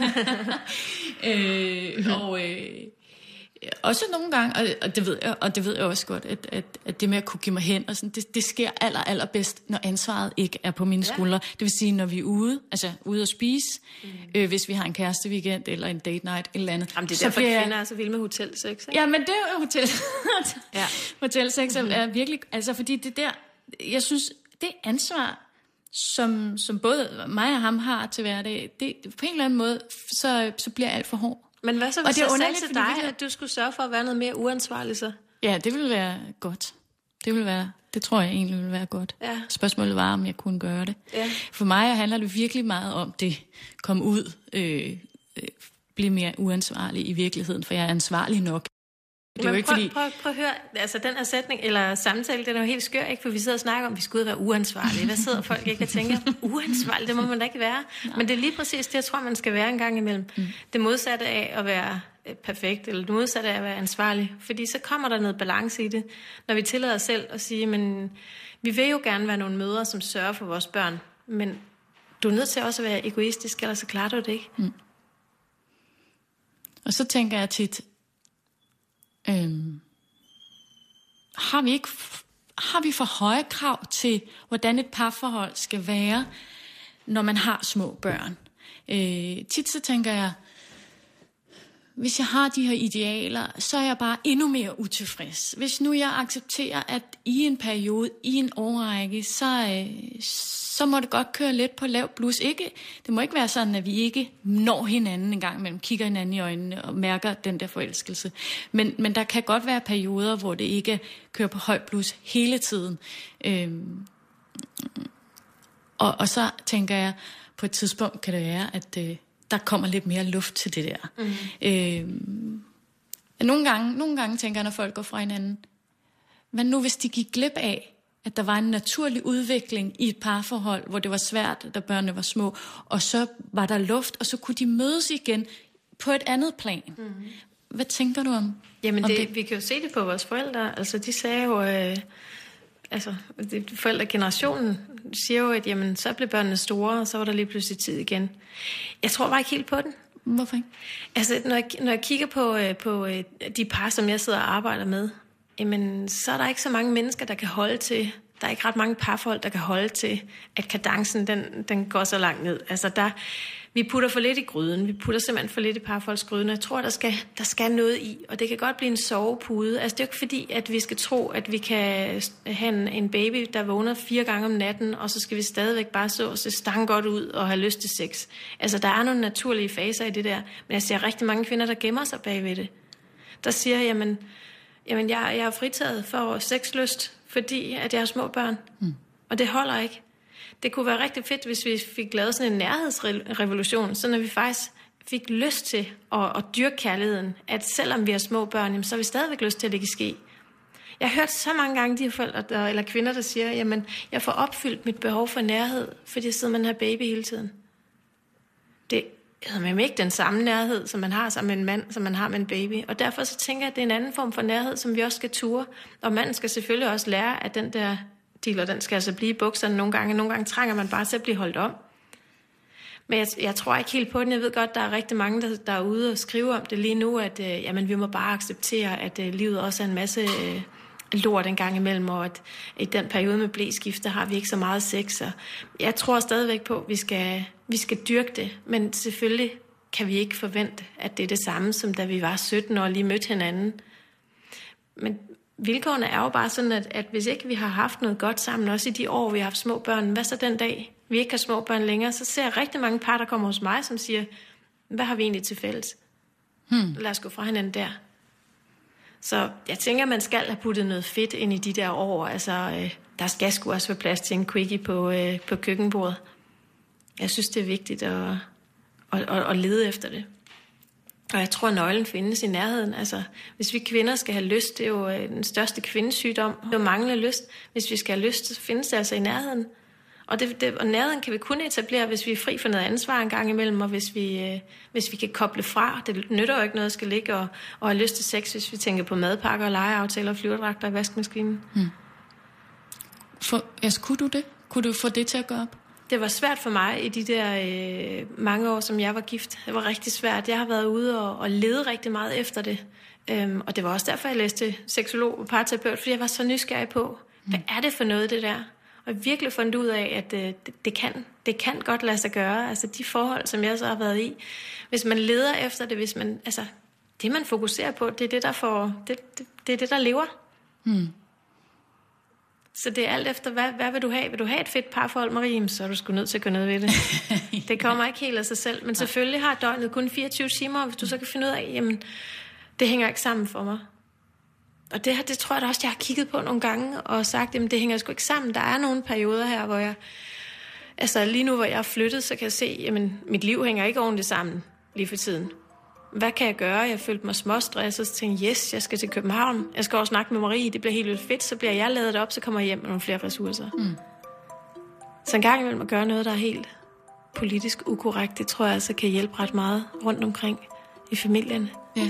Også nogle gange, og det ved jeg også godt, at det med at kunne give mig hen, og sådan, det sker allerbedst, når ansvaret ikke er på mine skuldre. Det vil sige, når vi er ude at spise, hvis vi har en kæreste weekend eller en date night eller andet. Jamen, det er derfor, at kvinder er så vilde med hotelsex, ikke? Ja, men det er jo hotelsex er virkelig, altså fordi det der, jeg synes, det ansvar, som både mig og ham har til hverdag, det på en eller anden måde, så bliver alt for hård. Men hvad så, hvis jeg sagde til dig, at du skulle sørge for at være noget mere uansvarlig så? Ja, det ville være godt. Det tror jeg egentlig ville være godt. Ja. Spørgsmålet var, om jeg kunne gøre det. Ja. For mig handler det virkelig meget om det. Komme ud, blive mere uansvarlig i virkeligheden, for jeg er ansvarlig nok. Det er jo ikke prøv at høre, altså den her sætning, eller samtale, den er jo helt skør, ikke? For vi sidder og snakker om, at vi skal ud og være uansvarlige. Hvad sidder folk ikke og tænker? Uansvarlig, det må man da ikke være. Nej. Men det er lige præcis det, jeg tror, man skal være en gang imellem. Det modsatte af at være perfekt, eller det modsatte af at være ansvarlig. Fordi så kommer der noget balance i det, når vi tillader os selv at sige, men vi vil jo gerne være nogle mødre, som sørger for vores børn, men du er nødt til også at være egoistisk, ellers så klarer du det ikke. Og så tænker jeg tit, har vi for høje krav til, hvordan et parforhold skal være, når man har små børn? Tit så tænker jeg, hvis jeg har de her idealer, så er jeg bare endnu mere utilfreds. Hvis nu jeg accepterer, at i en periode, i en årrække, så må det godt køre lidt på lav blus. Det må ikke være sådan, at vi ikke når hinanden en gang imellem, kigger hinanden i øjnene og mærker den der forelskelse. Men der kan godt være perioder, hvor det ikke kører på høj blus hele tiden. Og så tænker jeg, på et tidspunkt kan det være, at der kommer lidt mere luft til det der. Nogle gange tænker jeg, når folk går fra hinanden, men nu hvis de gik glip af, at der var en naturlig udvikling i et parforhold, hvor det var svært, da børnene var små, og så var der luft, og så kunne de mødes igen på et andet plan. Hvad tænker du om? Jamen det? Vi kan jo se det på vores forældre. Altså de sagde jo, forældregenerationen siger jo, at jamen, så blev børnene store, og så var der lige pludselig tid igen. Jeg tror bare ikke helt på den. Hvorfor ikke? Altså, når jeg kigger på de par, som jeg sidder og arbejder med, jamen, så er der ikke så mange mennesker, der kan holde til. Der er ikke ret mange parforhold, der kan holde til, at kadencen, den går så langt ned. Altså, vi putter for lidt i gryden. Vi putter simpelthen for lidt i parforholdsgryden. Jeg tror, der skal noget i, og det kan godt blive en sovepude. Altså, det er jo ikke fordi, at vi skal tro, at vi kan have en baby, der vågner 4 gange om natten, og så skal vi stadigvæk bare se stang godt ud og have lyst til sex. Altså, der er nogle naturlige faser i det der, men jeg ser rigtig mange kvinder, der gemmer sig bagved det. Der siger, jamen jeg er fritaget for sexlyst, fordi at jeg har små børn. Og det holder ikke. Det kunne være rigtig fedt, hvis vi fik lavet sådan en nærhedsrevolution, så når vi faktisk fik lyst til at dyrke kærligheden, at selvom vi har små børn, jamen, så har vi stadigvæk lyst til, at det kan ske. Jeg har hørt så mange gange de forældre eller kvinder, der siger, jamen, jeg får opfyldt mit behov for nærhed, fordi jeg sidder med den her baby hele tiden. Det er ikke den samme nærhed, som man har sammen med en mand, som man har med en baby. Og derfor så tænker jeg, at det er en anden form for nærhed, som vi også skal ture. Og manden skal selvfølgelig også lære, at den der dealer, den skal altså blive i bukserne nogle gange. Nogle gange trænger man bare til at blive holdt om. Men jeg tror ikke helt på den. Jeg ved godt, der er rigtig mange, der er ude og skrive om det lige nu, at jamen, vi må bare acceptere, at livet også er en masse lort en gang imellem, og at i den periode med blæskift, der har vi ikke så meget sex. Og jeg tror stadigvæk på, at vi skal dyrke det, men selvfølgelig kan vi ikke forvente, at det er det samme, som da vi var 17 år og lige mødte hinanden. vilkårene er jo bare sådan, at hvis ikke vi har haft noget godt sammen, også i de år, vi har haft små børn, hvad så den dag, vi ikke har små børn længere, så ser jeg rigtig mange par, der kommer hos mig, som siger, hvad har vi egentlig til fælles? Lad os gå fra hinanden der. Så jeg tænker, man skal have puttet noget fedt ind i de der år. Altså, der skal sgu også være plads til en quickie på køkkenbordet. Jeg synes, det er vigtigt at lede efter det. Og jeg tror, at nøglen findes i nærheden. Altså, hvis vi kvinder skal have lyst, det er jo den største kvindesygdom. Det er jo manglende lyst. Hvis vi skal have lyst, så findes det altså i nærheden. Og nærheden kan vi kun etablere, hvis vi er fri for noget ansvar en gang imellem, og hvis vi kan koble fra. Det nytter jo ikke noget at skal ligge og have lyst til sex, hvis vi tænker på madpakker, legeaftaler, flyverdragter og vaskemaskinen. Kunne du det? Kunne du få det til at gå op? Det var svært for mig i de der mange år, som jeg var gift. Det var rigtig svært. Jeg har været ude og lede rigtig meget efter det. Og det var også derfor, jeg læste seksolog og parterapeut, fordi jeg var så nysgerrig på, hvad er det for noget, det der? Og jeg virkelig fundet ud af, at det kan godt lade sig gøre. Altså de forhold, som jeg så har været i. Hvis man leder efter det, det man fokuserer på, det er det, der får, det er det, der lever. Så det er alt efter, hvad vil du have? Vil du have et fedt parforhold, Marie? Så er du sgu nødt til at gøre noget ved det. Det kommer ikke helt af sig selv. Men selvfølgelig har døgnet kun 24 timer, hvis du så kan finde ud af, jamen, det hænger ikke sammen for mig. Og det tror jeg da også, jeg har kigget på nogle gange og sagt, jamen det hænger sgu ikke sammen. Der er nogle perioder her, hvor lige nu hvor jeg er flyttet, så kan jeg se, jamen mit liv hænger ikke ordentligt sammen lige for tiden. Hvad kan jeg gøre? Jeg følte mig småstresset, så tænkte yes, jeg skal til København. Jeg skal også snakke med Marie, det bliver helt vildt fedt. Så bliver jeg ladet op, så kommer jeg hjem med nogle flere ressourcer. Så en gang imellem at gøre noget, der er helt politisk ukorrekt, det tror jeg altså kan hjælpe ret meget rundt omkring i familien. Ja.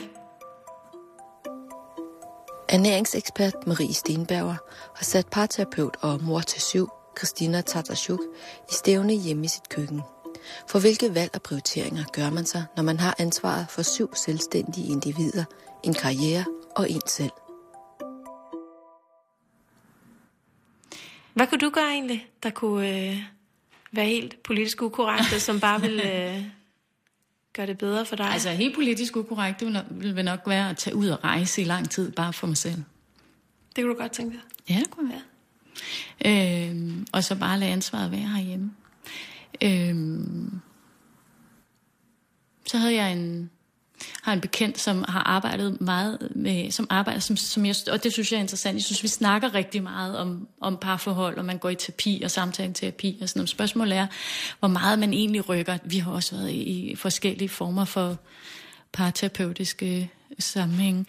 Ernæringsekspert Marie Stenberger har sat parterapeut og mor til 7, Christina Tatarchuk, i stævne hjemme i sit køkken. For hvilke valg og prioriteringer gør man sig, når man har ansvaret for 7 selvstændige individer, en karriere og en selv? Hvad kunne du gøre egentlig, der kunne være helt politisk ukorrekt, som bare ville gøre det bedre for dig? Altså helt politisk ukorrekt, det ville nok være at tage ud og rejse i lang tid, bare for mig selv. Det kunne du godt tænke dig? Ja, det kunne jeg. Og så bare lade ansvaret være herhjemme. Så havde jeg en bekendt, som har arbejdet meget med, som jeg, og det synes jeg er interessant. Jeg synes, vi snakker rigtig meget om parforhold, og man går i terapi og samtaleterapi og sådan noget. Spørgsmålet er, hvor meget man egentlig rykker. Vi har også været i forskellige former for parterapeutiske sammenhæng.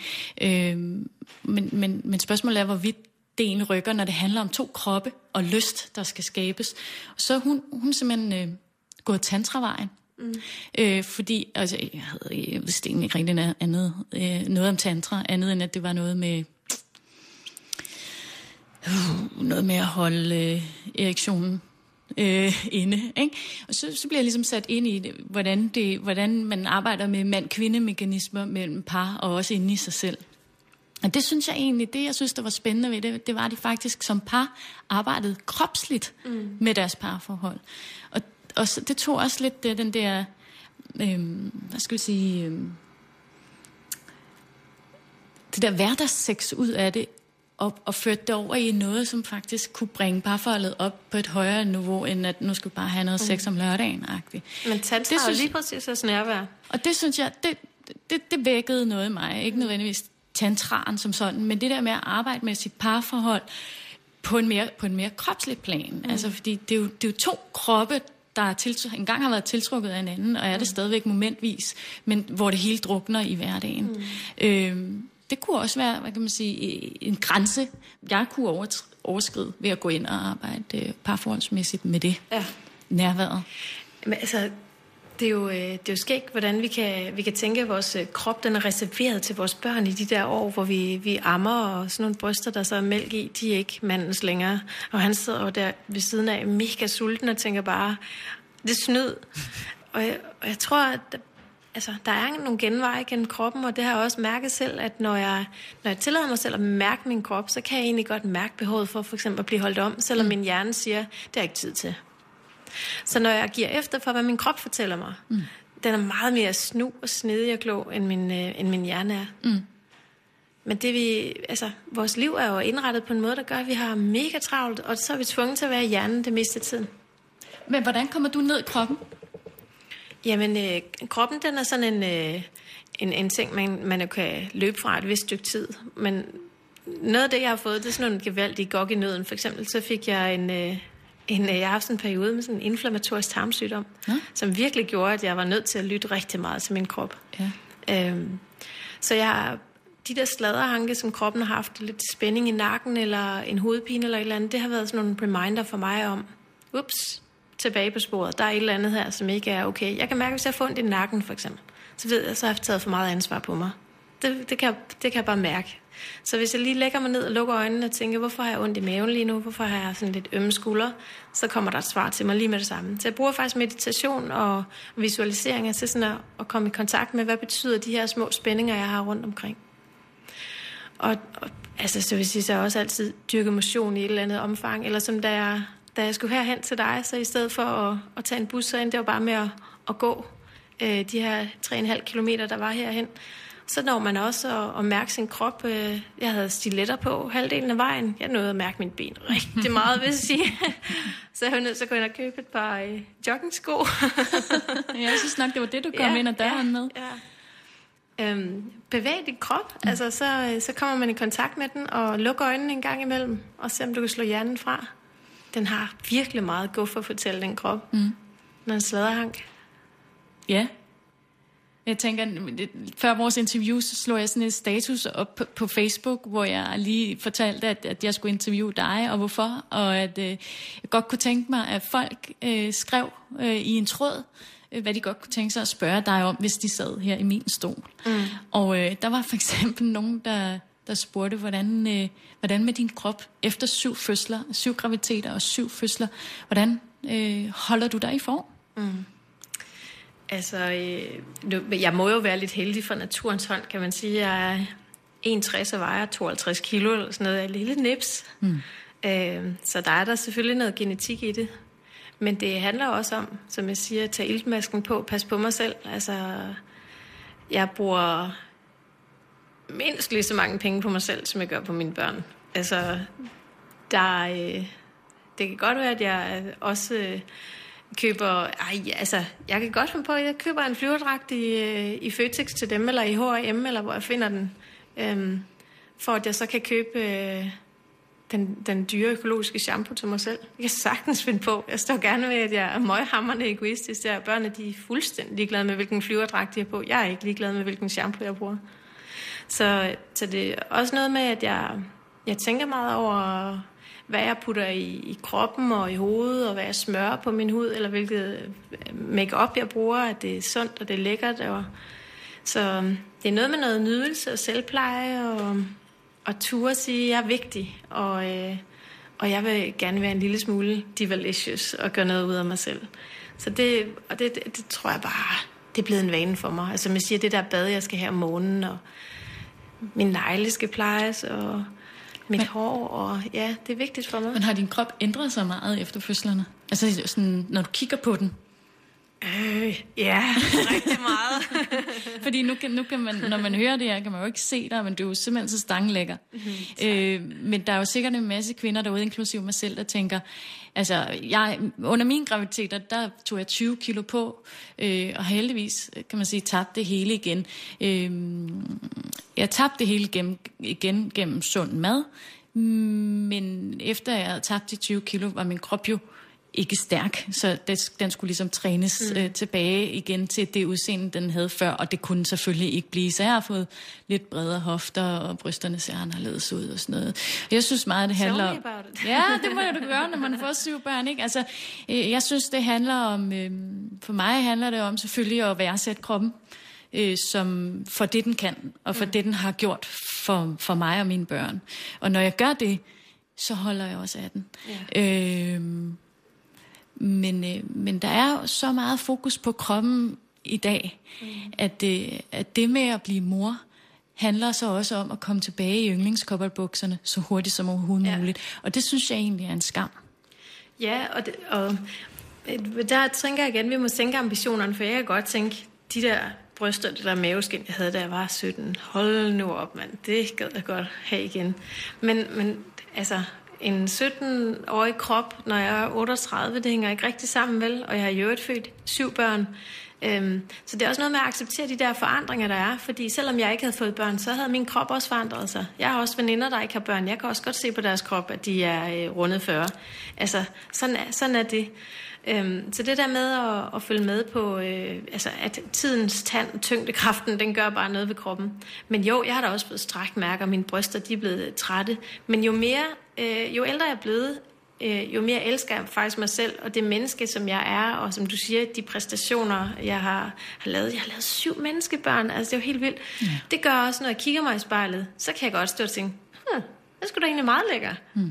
Men spørgsmålet er, hvorvidt det egentlig rykker, når det handler om 2 kroppe og lyst, der skal skabes. Så er hun simpelthen gået tantravejen. Fordi, altså, jeg vidste egentlig ikke rigtig noget om tantra, andet end at det var noget med at holde erektionen inde. Ikke? Og så bliver jeg ligesom sat ind i det, hvordan man arbejder med mand-kvinde-mekanismer mellem par og også inde i sig selv. Og det synes jeg egentlig, jeg synes, der var spændende ved det var, at de faktisk som par arbejdede kropsligt med deres parforhold. Og så, det tog også lidt den der, hvad skal vi sige, det der hverdagssex ud af det, og førte det over i noget, som faktisk kunne bringe parforholdet op på et højere niveau, end at nu skal vi bare have noget sex om lørdagen-agtigt. Men tantra er jo lige præcis at nærvær. Og det synes jeg, det vækkede noget i mig. Ikke nødvendigvis tantraen som sådan, men det der med at arbejde med sit parforhold på en mere kropslig plan. Altså, fordi det er jo 2 kroppe, der engang har været tiltrukket af hinanden, og er det stadigvæk momentvis, men hvor det hele drukner i hverdagen. Det kunne også være, hvad kan man sige, en grænse, jeg kunne overskride ved at gå ind og arbejde parforholdsmæssigt med det. Ja. Nærværet. Men altså, det er jo skægt, hvordan vi kan tænke, at vores krop den er reserveret til vores børn i de der år, hvor vi ammer, og sådan nogle bryster, der så er mælk i, de er ikke mandens længere. Og han sidder der ved siden af mega sulten og tænker bare, det er snyd. Og jeg tror, at der er nogle genveje gennem kroppen, og det har jeg også mærket selv, at når jeg tillader mig selv at mærke min krop, så kan jeg egentlig godt mærke behovet for eksempel at blive holdt om, selvom min hjerne siger, det er ikke tid til. Så når jeg giver efter for, hvad min krop fortæller mig, den er meget mere snu og snedig og klog, end min hjerne er. Men vores liv er jo indrettet på en måde, der gør, at vi har mega travlt, og så er vi tvunget til at være i hjernen det meste af tiden. Men hvordan kommer du ned i kroppen? Jamen, kroppen, den er sådan en ting, man jo kan løbe fra et vist stykke tid. Men noget af det, jeg har fået, det er sådan nogle gevaldige gok i nøden. For eksempel, så fik jeg jeg har haft sådan en periode med sådan en inflammatorisk tarmsygdom, som virkelig gjorde, at jeg var nødt til at lytte rigtig meget til min krop. Ja. Så de der sladderhanke, som kroppen har haft, lidt spænding i nakken, eller en hovedpine, eller et eller andet, det har været sådan nogle reminder for mig om, tilbage på sporet. Der er et eller andet her, som ikke er okay. Jeg kan mærke, hvis jeg får ondt i nakken, for eksempel, så ved jeg, så har jeg taget for meget ansvar på mig. Det kan jeg bare mærke. Så hvis jeg lige lægger mig ned og lukker øjnene og tænker, hvorfor har jeg ondt i maven lige nu? Hvorfor har jeg sådan lidt ømme skuldre? Så kommer der et svar til mig lige med det samme. Så jeg bruger faktisk meditation og visualiseringer til sådan at komme i kontakt med, hvad betyder de her små spændinger, jeg har rundt omkring. Og så vil sige, så jeg også altid dyrke motion i et eller andet omfang. Eller som da jeg skulle herhen til dig, så i stedet for at tage en bus, så endte det var bare med at gå de her 3,5 kilometer, der var herhen. Så når man også at mærke sin krop. Jeg havde stiletter på halvdelen af vejen. Jeg nåede at mærke mine ben rigtig meget, vil jeg sige. Så jeg var nødt til at gå ind og købe et par joggingsko. Jeg synes nok, det var det, du kom ind ad døren med. Ja. Bevæg din krop. Altså, så kommer man i kontakt med den, og luk øjnene en gang imellem, og se om du kan slå hjernen fra. Den har virkelig meget go for at fortælle den krop. Når en sladderhank. Ja. Jeg tænker, før vores interview, så slog jeg sådan en status op på Facebook, hvor jeg lige fortalte, at jeg skulle interviewe dig, og hvorfor. Og at jeg godt kunne tænke mig, at folk skrev i en tråd, hvad de godt kunne tænke sig at spørge dig om, hvis de sad her i min stol. Og der var for eksempel nogen, der spurgte, hvordan med din krop efter 7 fødsler, 7 graviditeter og 7 fødsler, hvordan holder du dig i form? Altså, jeg må jo være lidt heldig for naturens hånd, kan man sige. Jeg er 61 og vejer 52 kilo, eller sådan noget, lille nips. Så der er der selvfølgelig noget genetik i det. Men det handler også om, som jeg siger, at tage iltmasken på, passe på mig selv. Altså, jeg bruger mindst lige så mange penge på mig selv, som jeg gør på mine børn. Altså, det kan godt være, at jeg også køber... jeg kan godt finde på, at jeg køber en flyverdragt i Føtex til dem, eller i H&M, eller hvor jeg finder den, for at jeg så kan købe den dyre økologiske shampoo til mig selv. Jeg kan sagtens finde på. Jeg står gerne med, at jeg er møghamrende egoistisk. Børnene, de er fuldstændig ligeglade med, hvilken flyverdragt de har på. Jeg er ikke ligeglad med, hvilken shampoo jeg bruger. Så det er også noget med, at jeg tænker meget over, hvad jeg putter i kroppen og i hovedet, og hvad jeg smører på min hud, eller hvilket make-up jeg bruger, at det er sundt og det er lækkert. Så det er noget med noget nydelse og selvpleje, og ture sige, at jeg er vigtig, og jeg vil gerne være en lille smule divalicious og gøre noget ud af mig selv. Så det tror jeg bare, det er blevet en vane for mig. Altså man siger, det der bad, jeg skal have om morgenen, og min negle skal plejes, og mit hår, og ja, det er vigtigt for mig. Men har din krop ændret sig meget efter fødslerne? Altså sådan, når du kigger på den? Ja, rigtig meget. Fordi nu kan man, når man hører det her, kan man jo ikke se dig, men du er jo simpelthen så stanglækker. Men der er jo sikkert en masse kvinder derude, inklusive mig selv, der tænker, altså under min graviditet, der tog jeg 20 kilo på, og heldigvis, kan man sige, tabte det hele igen. Jeg tabte det hele igen gennem sund mad, men efter jeg havde tabt de 20 kilo, var min krop jo ikke stærk, så den skulle ligesom trænes tilbage igen til det udseende, den havde før, og det kunne selvfølgelig ikke blive. Så jeg har fået lidt bredere hofter, og brysterne ser anderledes ud og sådan noget. Jeg synes meget, det handler om... Ja, det må jeg da gøre, når man får 7 børn, ikke? Altså, jeg synes, det handler om... For mig handler det om selvfølgelig at værdsætte kroppen, som for det, den kan, og for det, den har gjort for mig og mine børn. Og når jeg gør det, så holder jeg også af den. Ja. Men der er jo så meget fokus på kroppen i dag, at det med at blive mor handler så også om at komme tilbage i yndlingskopperbukserne så hurtigt som overhovedet muligt. Og det synes jeg egentlig er en skam. Ja, og der tænker jeg igen, at vi må sænke ambitionerne, for jeg kan godt tænke, de der bryster, det der maveskin, jeg havde, da jeg var 17. Hold nu op, mand. Det gad jeg godt have igen. Men altså, en 17-årig krop, når jeg er 38, det hænger ikke rigtig sammen, vel? Og jeg har jo født 7 børn. Så det er også noget med at acceptere de der forandringer, der er. Fordi selvom jeg ikke havde fået børn, så havde min krop også forandret sig. Jeg har også veninder, der ikke har børn. Jeg kan også godt se på deres krop, at de er rundet 40. Altså, sådan er det. Så det der med at følge med på, altså at tidens tyngdekraften, den gør bare noget ved kroppen. Men jo, jeg har da også fået strækmærker, mine bryster, de er blevet trætte. Men jo ældre jeg er blevet, jo mere elsker jeg faktisk mig selv, og det menneske, som jeg er, og som du siger, de præstationer, jeg har lavet. Jeg har lavet 7 menneskebørn, altså det er jo helt vildt. Ja. Det gør også, når jeg kigger mig i spejlet, så kan jeg godt stå og tænke, det skulle da egentlig meget lækker.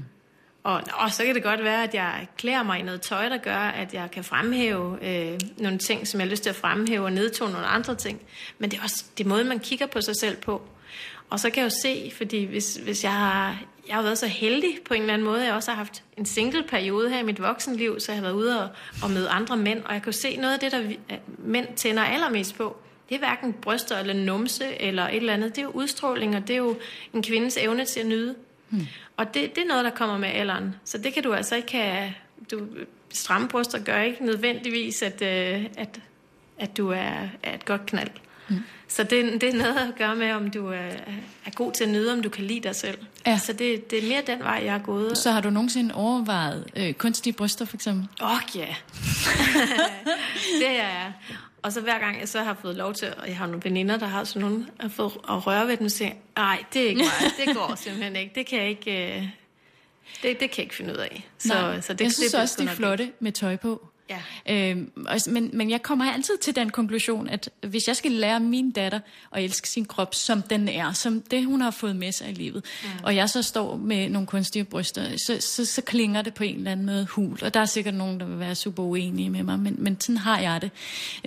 Og så kan det godt være, at jeg klæder mig i noget tøj, der gør, at jeg kan fremhæve nogle ting, som jeg har lyst til at fremhæve, og nedtone nogle andre ting. Men det er også det måde, man kigger på sig selv på. Og så kan jeg jo se, fordi hvis jeg har været så heldig på en eller anden måde, jeg også har haft en single-periode her i mit voksenliv, så jeg har været ude og møde andre mænd, og jeg kan jo se noget af det, der mænd tænder allermest på. Det er hverken bryster eller numse eller et eller andet. Det er jo udstråling, og det er jo en kvindes evne til at nyde. Og det er noget, der kommer med alderen. Så det kan du altså ikke have... Stramme bryster gør ikke nødvendigvis, at du er et godt knald. Så det er noget at gøre med, om du er god til at nyde, om du kan lide dig selv. Ja. Så det er mere den vej, jeg er gået. Så har du nogensinde overvejet kunstige bryster, for eksempel? Ja. Det er jeg. Og så hver gang jeg så har fået lov til, og jeg har nogle veninder, der har sådan nogle, har fået at røre ved dem, og siger, nej, det er ikke mig, det går simpelthen ikke, det kan jeg ikke, det kan jeg ikke finde ud af. Så det, jeg synes det også, det er flotte med tøj på. Ja. Men jeg kommer altid til den konklusion, at hvis jeg skal lære min datter at elske sin krop, som den er, som det hun har fået med sig i livet, og jeg så står med nogle kunstige bryster, så klinger det på en eller anden måde hul. Og der er sikkert nogen, der vil være super uenige med mig, men sådan har jeg det.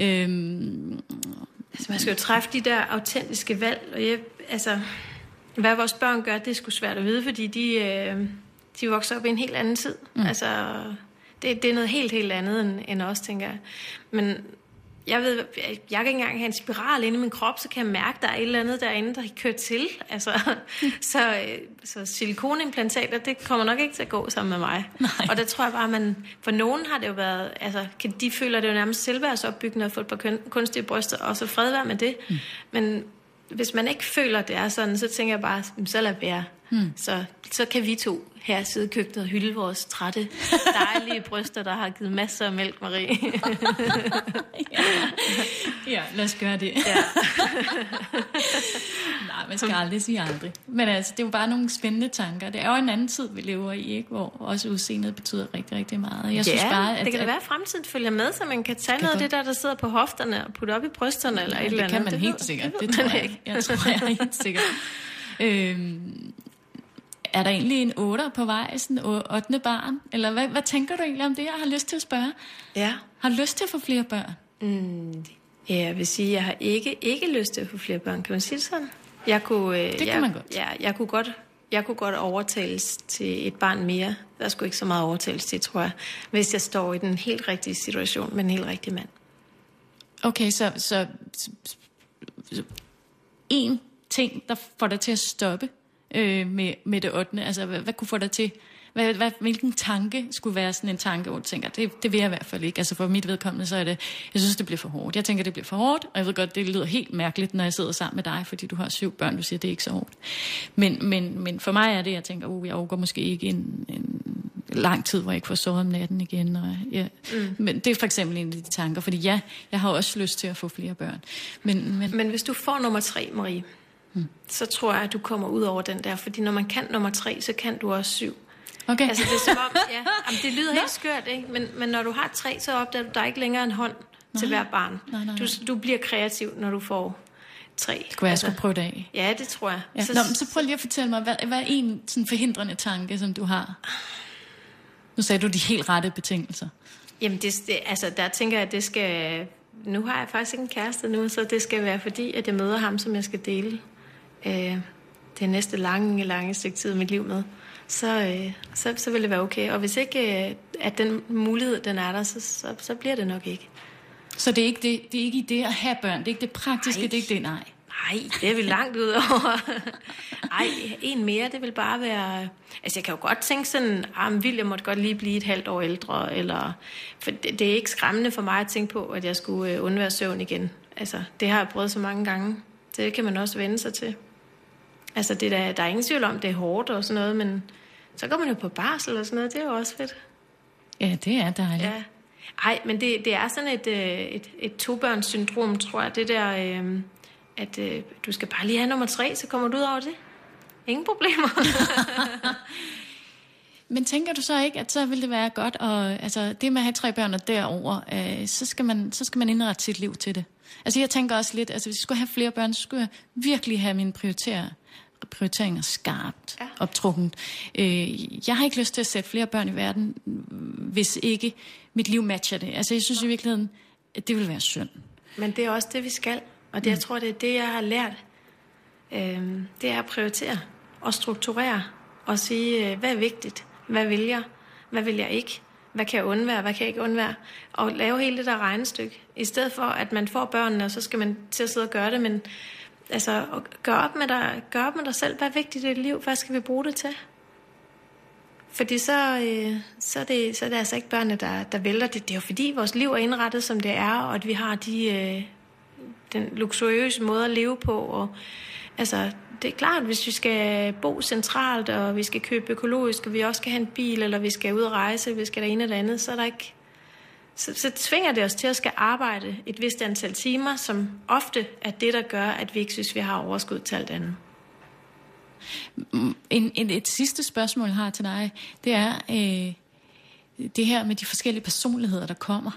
Altså man skal jo træffe de der autentiske valg, og hvad vores børn gør, det er sgu svært at vide, fordi de vokser op i en helt anden tid. Altså... Det er noget helt andet end os, tænker jeg. Men jeg ved, jeg kan ikke engang have en spiral inde i min krop, så kan jeg mærke, at der er et eller andet derinde, der kører til. Altså, så silikonimplantater, det kommer nok ikke til at gå sammen med mig. Nej. Og der tror jeg bare, for nogen har det jo været, altså, de føler det jo nærmest selvværdsopbyggende at få et par kunstige bryster, og så fred være med det. Men hvis man ikke føler, det er sådan, så tænker jeg bare, så lad være. Så kan vi to her sidde i køkkenet og hylde vores trætte, dejlige bryster, der har givet masser af mælk, Marie. Ja, lad os gøre det. Ja. Nej, man skal aldrig sige aldrig. Men altså, det er jo bare nogle spændende tanker. Det er jo en anden tid, vi lever i, ikke? Hvor også udseendet betyder rigtig, rigtig meget. Jeg synes bare, det kan være, at fremtiden følger med, så man kan tage noget af det der sidder på hofterne og putte op i brysterne eller et eller andet. Det kan man helt sikkert. Det tror jeg ikke. Jeg tror jeg helt sikkert. Er der egentlig en 8'er på vej, sådan 8. barn? Eller hvad tænker du egentlig om det? Jeg har lyst til at spørge. Ja. Har du lyst til at få flere børn? Ja, jeg vil sige, jeg har ikke lyst til at få flere børn. Kan man sige det sådan? Det kan man godt. Ja, jeg kunne godt overtales til et barn mere. Der er sgu ikke så meget overtales til, tror jeg. Hvis jeg står i den helt rigtige situation med en helt rigtig mand. Okay, så en ting, der får dig til at stoppe med det 8. Altså, hvad kunne få dig til... Hvilken tanke skulle være sådan en tanke, hvor du tænker, det vil jeg i hvert fald ikke. Altså for mit vedkommende, så er det... Jeg synes, det bliver for hårdt. Jeg tænker, det bliver for hårdt, og jeg ved godt, det lyder helt mærkeligt, når jeg sidder sammen med dig, fordi du har 7 børn, du siger, det er ikke så hårdt. Men for mig er det, jeg tænker, jeg overgår måske ikke en lang tid, hvor jeg ikke får sovet om natten igen. Men det er for eksempel en af de tanker, fordi jeg har også lyst til at få flere børn. Men hvis du får nummer 3, Marie, så tror jeg, at du kommer ud over den der, fordi når man kan nummer 3, så kan du også 7. Okay. Altså det er som om, jamen, det lyder helt skørt, ikke? Men når du har 3, så opdager du, der er ikke længere en hånd til hver barn. Nej. Du bliver kreativ, når du får 3. Skulle jeg skulle prøve det af? Ja, det tror jeg. Ja. Så prøv lige at fortælle mig, hvad er en sådan forhindrende tanke, som du har? Nu sagde du de helt rette betingelser. Jamen, der tænker jeg, at det skal... Nu har jeg faktisk ikke en kæreste nu, så det skal være fordi, at jeg møder ham, som jeg skal dele det næste lange stykke tid i mit liv med. Så vil det være okay. Og hvis ikke at den mulighed, den er der, så bliver det nok ikke. Så det er ikke det at have børn, det er ikke det praktiske, det er ikke det, nej. Nej, det er vi langt ud over. Ej, en mere, det vil bare være... Altså, jeg kan jo godt tænke sådan, William måtte godt lige blive et halvt år ældre, eller... For det er ikke skræmmende for mig at tænke på, at jeg skulle undvære søvn igen. Altså, det har jeg prøvet så mange gange. Det kan man også vende sig til. Altså, der er ingen tvivl om, det er hårdt og sådan noget, men så går man jo på barsel og sådan noget, det er jo også fedt. Ja, det er dejligt. Ja. Ej, men det er sådan et tobørnssyndrom, tror jeg, det der... at du skal bare lige have nummer 3, så kommer du ud over det. Ingen problemer. Men tænker du så ikke, at så vil det være godt, og altså det med at have 3 børn og derover, så skal man indrette sit liv til det. Altså jeg tænker også lidt, altså hvis jeg skulle have flere børn, så skulle jeg virkelig have mine prioriteringer skarpt optrukken. Jeg har ikke lyst til at sætte flere børn i verden, hvis ikke mit liv matcher det. Altså jeg synes i virkeligheden, at det vil være synd. Men det er også det, vi skal. Og det, jeg tror, det er det, jeg har lært. Det er at prioritere og strukturere og sige, hvad er vigtigt? Hvad vil jeg? Hvad vil jeg ikke? Hvad kan jeg undvære? Hvad kan jeg ikke undvære? Og lave hele det der regnestykke. I stedet for, at man får børnene, og så skal man til at sidde og gøre det. Men altså, gør op med dig selv. Hvad er vigtigt i dit liv? Hvad skal vi bruge det til? Fordi så er det altså ikke børnene, der vælter det. Det er jo fordi, vores liv er indrettet, som det er, og at vi har den luksuriøse måde at leve på. Og, altså, det er klart, hvis vi skal bo centralt, og vi skal købe økologisk, og vi også skal have en bil, eller vi skal ud og rejse, vi skal der ene eller andet, så er der ikke... Så tvinger det os til at skal arbejde et vist antal timer, som ofte er det, der gør, at vi ikke synes, vi har overskud til alt andet. Et sidste spørgsmål, jeg har til dig, det er det her med de forskellige personligheder, der kommer.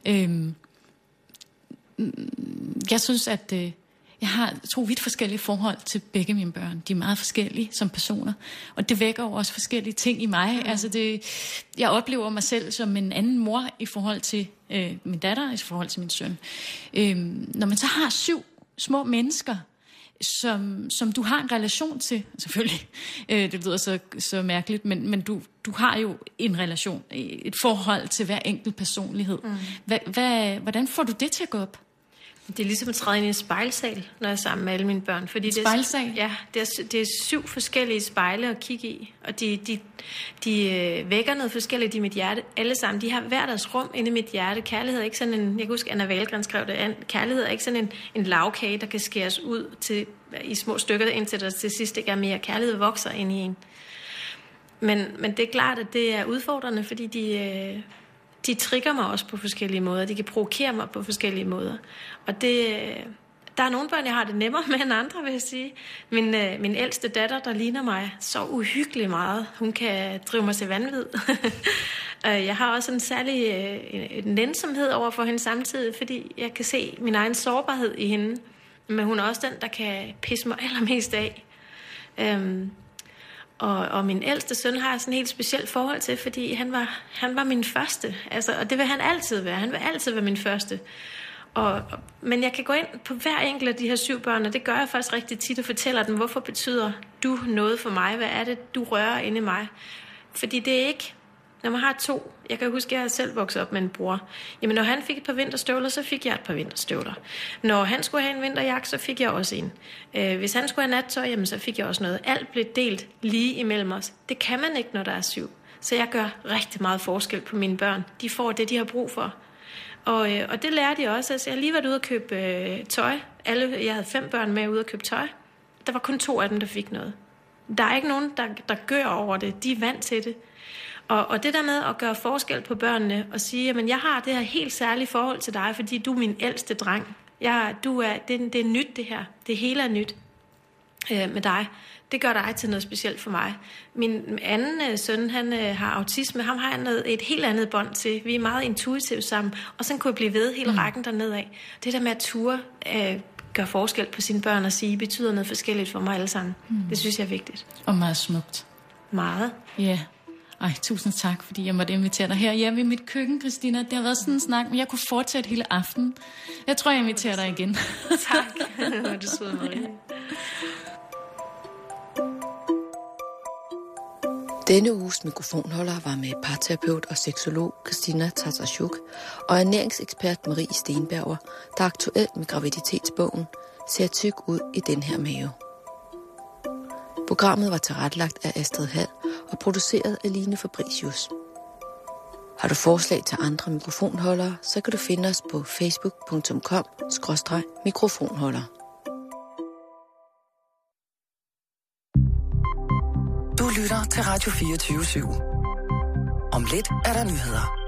Jeg synes, at jeg har 2 vidt forskellige forhold til begge mine børn. De er meget forskellige som personer, og det vækker jo også forskellige ting i mig. Altså jeg oplever mig selv som en anden mor i forhold til min datter, i forhold til min søn. Når man så har 7 små mennesker, som du har en relation til, selvfølgelig, det lyder så mærkeligt, men du har jo en relation, et forhold til hver enkelt personlighed. Hvordan får du det til at gå op? Det er ligesom at træde ind i en spejlsal, når jeg er sammen med alle mine børn. Fordi en spejlsal? Ja, det er 7 forskellige spejle at kigge i, og de vækker noget forskelligt i mit hjerte. Alle sammen, de har hver deres rum inde i mit hjerte. Kærlighed er ikke sådan en, jeg kan huske, Anna Wahlgren skrev det, kærlighed er ikke sådan en lavkage, der kan skæres ud i små stykker, indtil der til sidst ikke er mere. Kærlighed vokser ind i en. Men det er klart, at det er udfordrende, fordi de trigger mig også på forskellige måder. De kan provokere mig på forskellige måder. Og der er nogle børn, jeg har det nemmere med end andre, vil jeg sige. Min ældste datter, der ligner mig så uhyggeligt meget. Hun kan drive mig til vanvid. Jeg har også en særlig nænsomhed over for hende samtidig, fordi jeg kan se min egen sårbarhed i hende. Men hun er også den, der kan pisse mig allermest af. Og min ældste søn har jeg sådan et helt specielt forhold til, fordi han var min første. Altså, og det vil han altid være. Han vil altid være min første. Men jeg kan gå ind på hver enkelt af de her 7 børn, og det gør jeg faktisk rigtig tit, og fortæller dem, hvorfor betyder du noget for mig? Hvad er det, du rører inde i mig? Fordi det er ikke... Når man har 2... Jeg kan huske, at jeg har selv vokset op med en bror. Jamen, når han fik et par vinterstøvler, så fik jeg et par vinterstøvler. Når han skulle have en vinterjakke, så fik jeg også en. Hvis han skulle have nattøj, jamen, så fik jeg også noget. Alt blev delt lige imellem os. Det kan man ikke, når der er 7. Så jeg gør rigtig meget forskel på mine børn. De får det, de har brug for. Og det lærer de også. Altså, jeg har lige været ude at købe tøj. Jeg havde 5 børn med ude at købe tøj. Der var kun 2 af dem, der fik noget. Der er ikke nogen, der gør over det. De er vant til det. Og det der med at gøre forskel på børnene og sige, at jeg har det her helt særlige forhold til dig, fordi du er min ældste dreng. Det er nyt det her. Det hele er nyt med dig. Det gør dig til noget specielt for mig. Min anden søn, han har autisme. Ham har jeg et helt andet bånd til. Vi er meget intuitive sammen. Og så kunne jeg blive ved hele rækken dernede af. Det der med at ture gøre forskel på sine børn og sige, betyder noget forskelligt for mig alle sammen. Det synes jeg er vigtigt. Og meget smukt. Meget. Ja. Yeah. Ej, tusind tak, fordi jeg måtte invitere dig her hjemme i mit køkken, Christina. Det har været sådan en snak, men jeg kunne fortsætte hele aftenen. Jeg tror, jeg inviterer dig igen. Tak. Du er sød, Marie. Denne uges mikrofonholder var med parterapeut og seksolog Christina Tatarchuk og ernæringsekspert Marie Stenberger, der aktuelt med graviditetsbogen Ser tyk ud i den her mave. Programmet var tilrettelagt af Astrid Hall og produceret af Line Fabricius. Har du forslag til andre mikrofonholdere, så kan du finde os på facebook.com/mikrofonholder. Du lytter til Radio 24/7. Om lidt er der nyheder.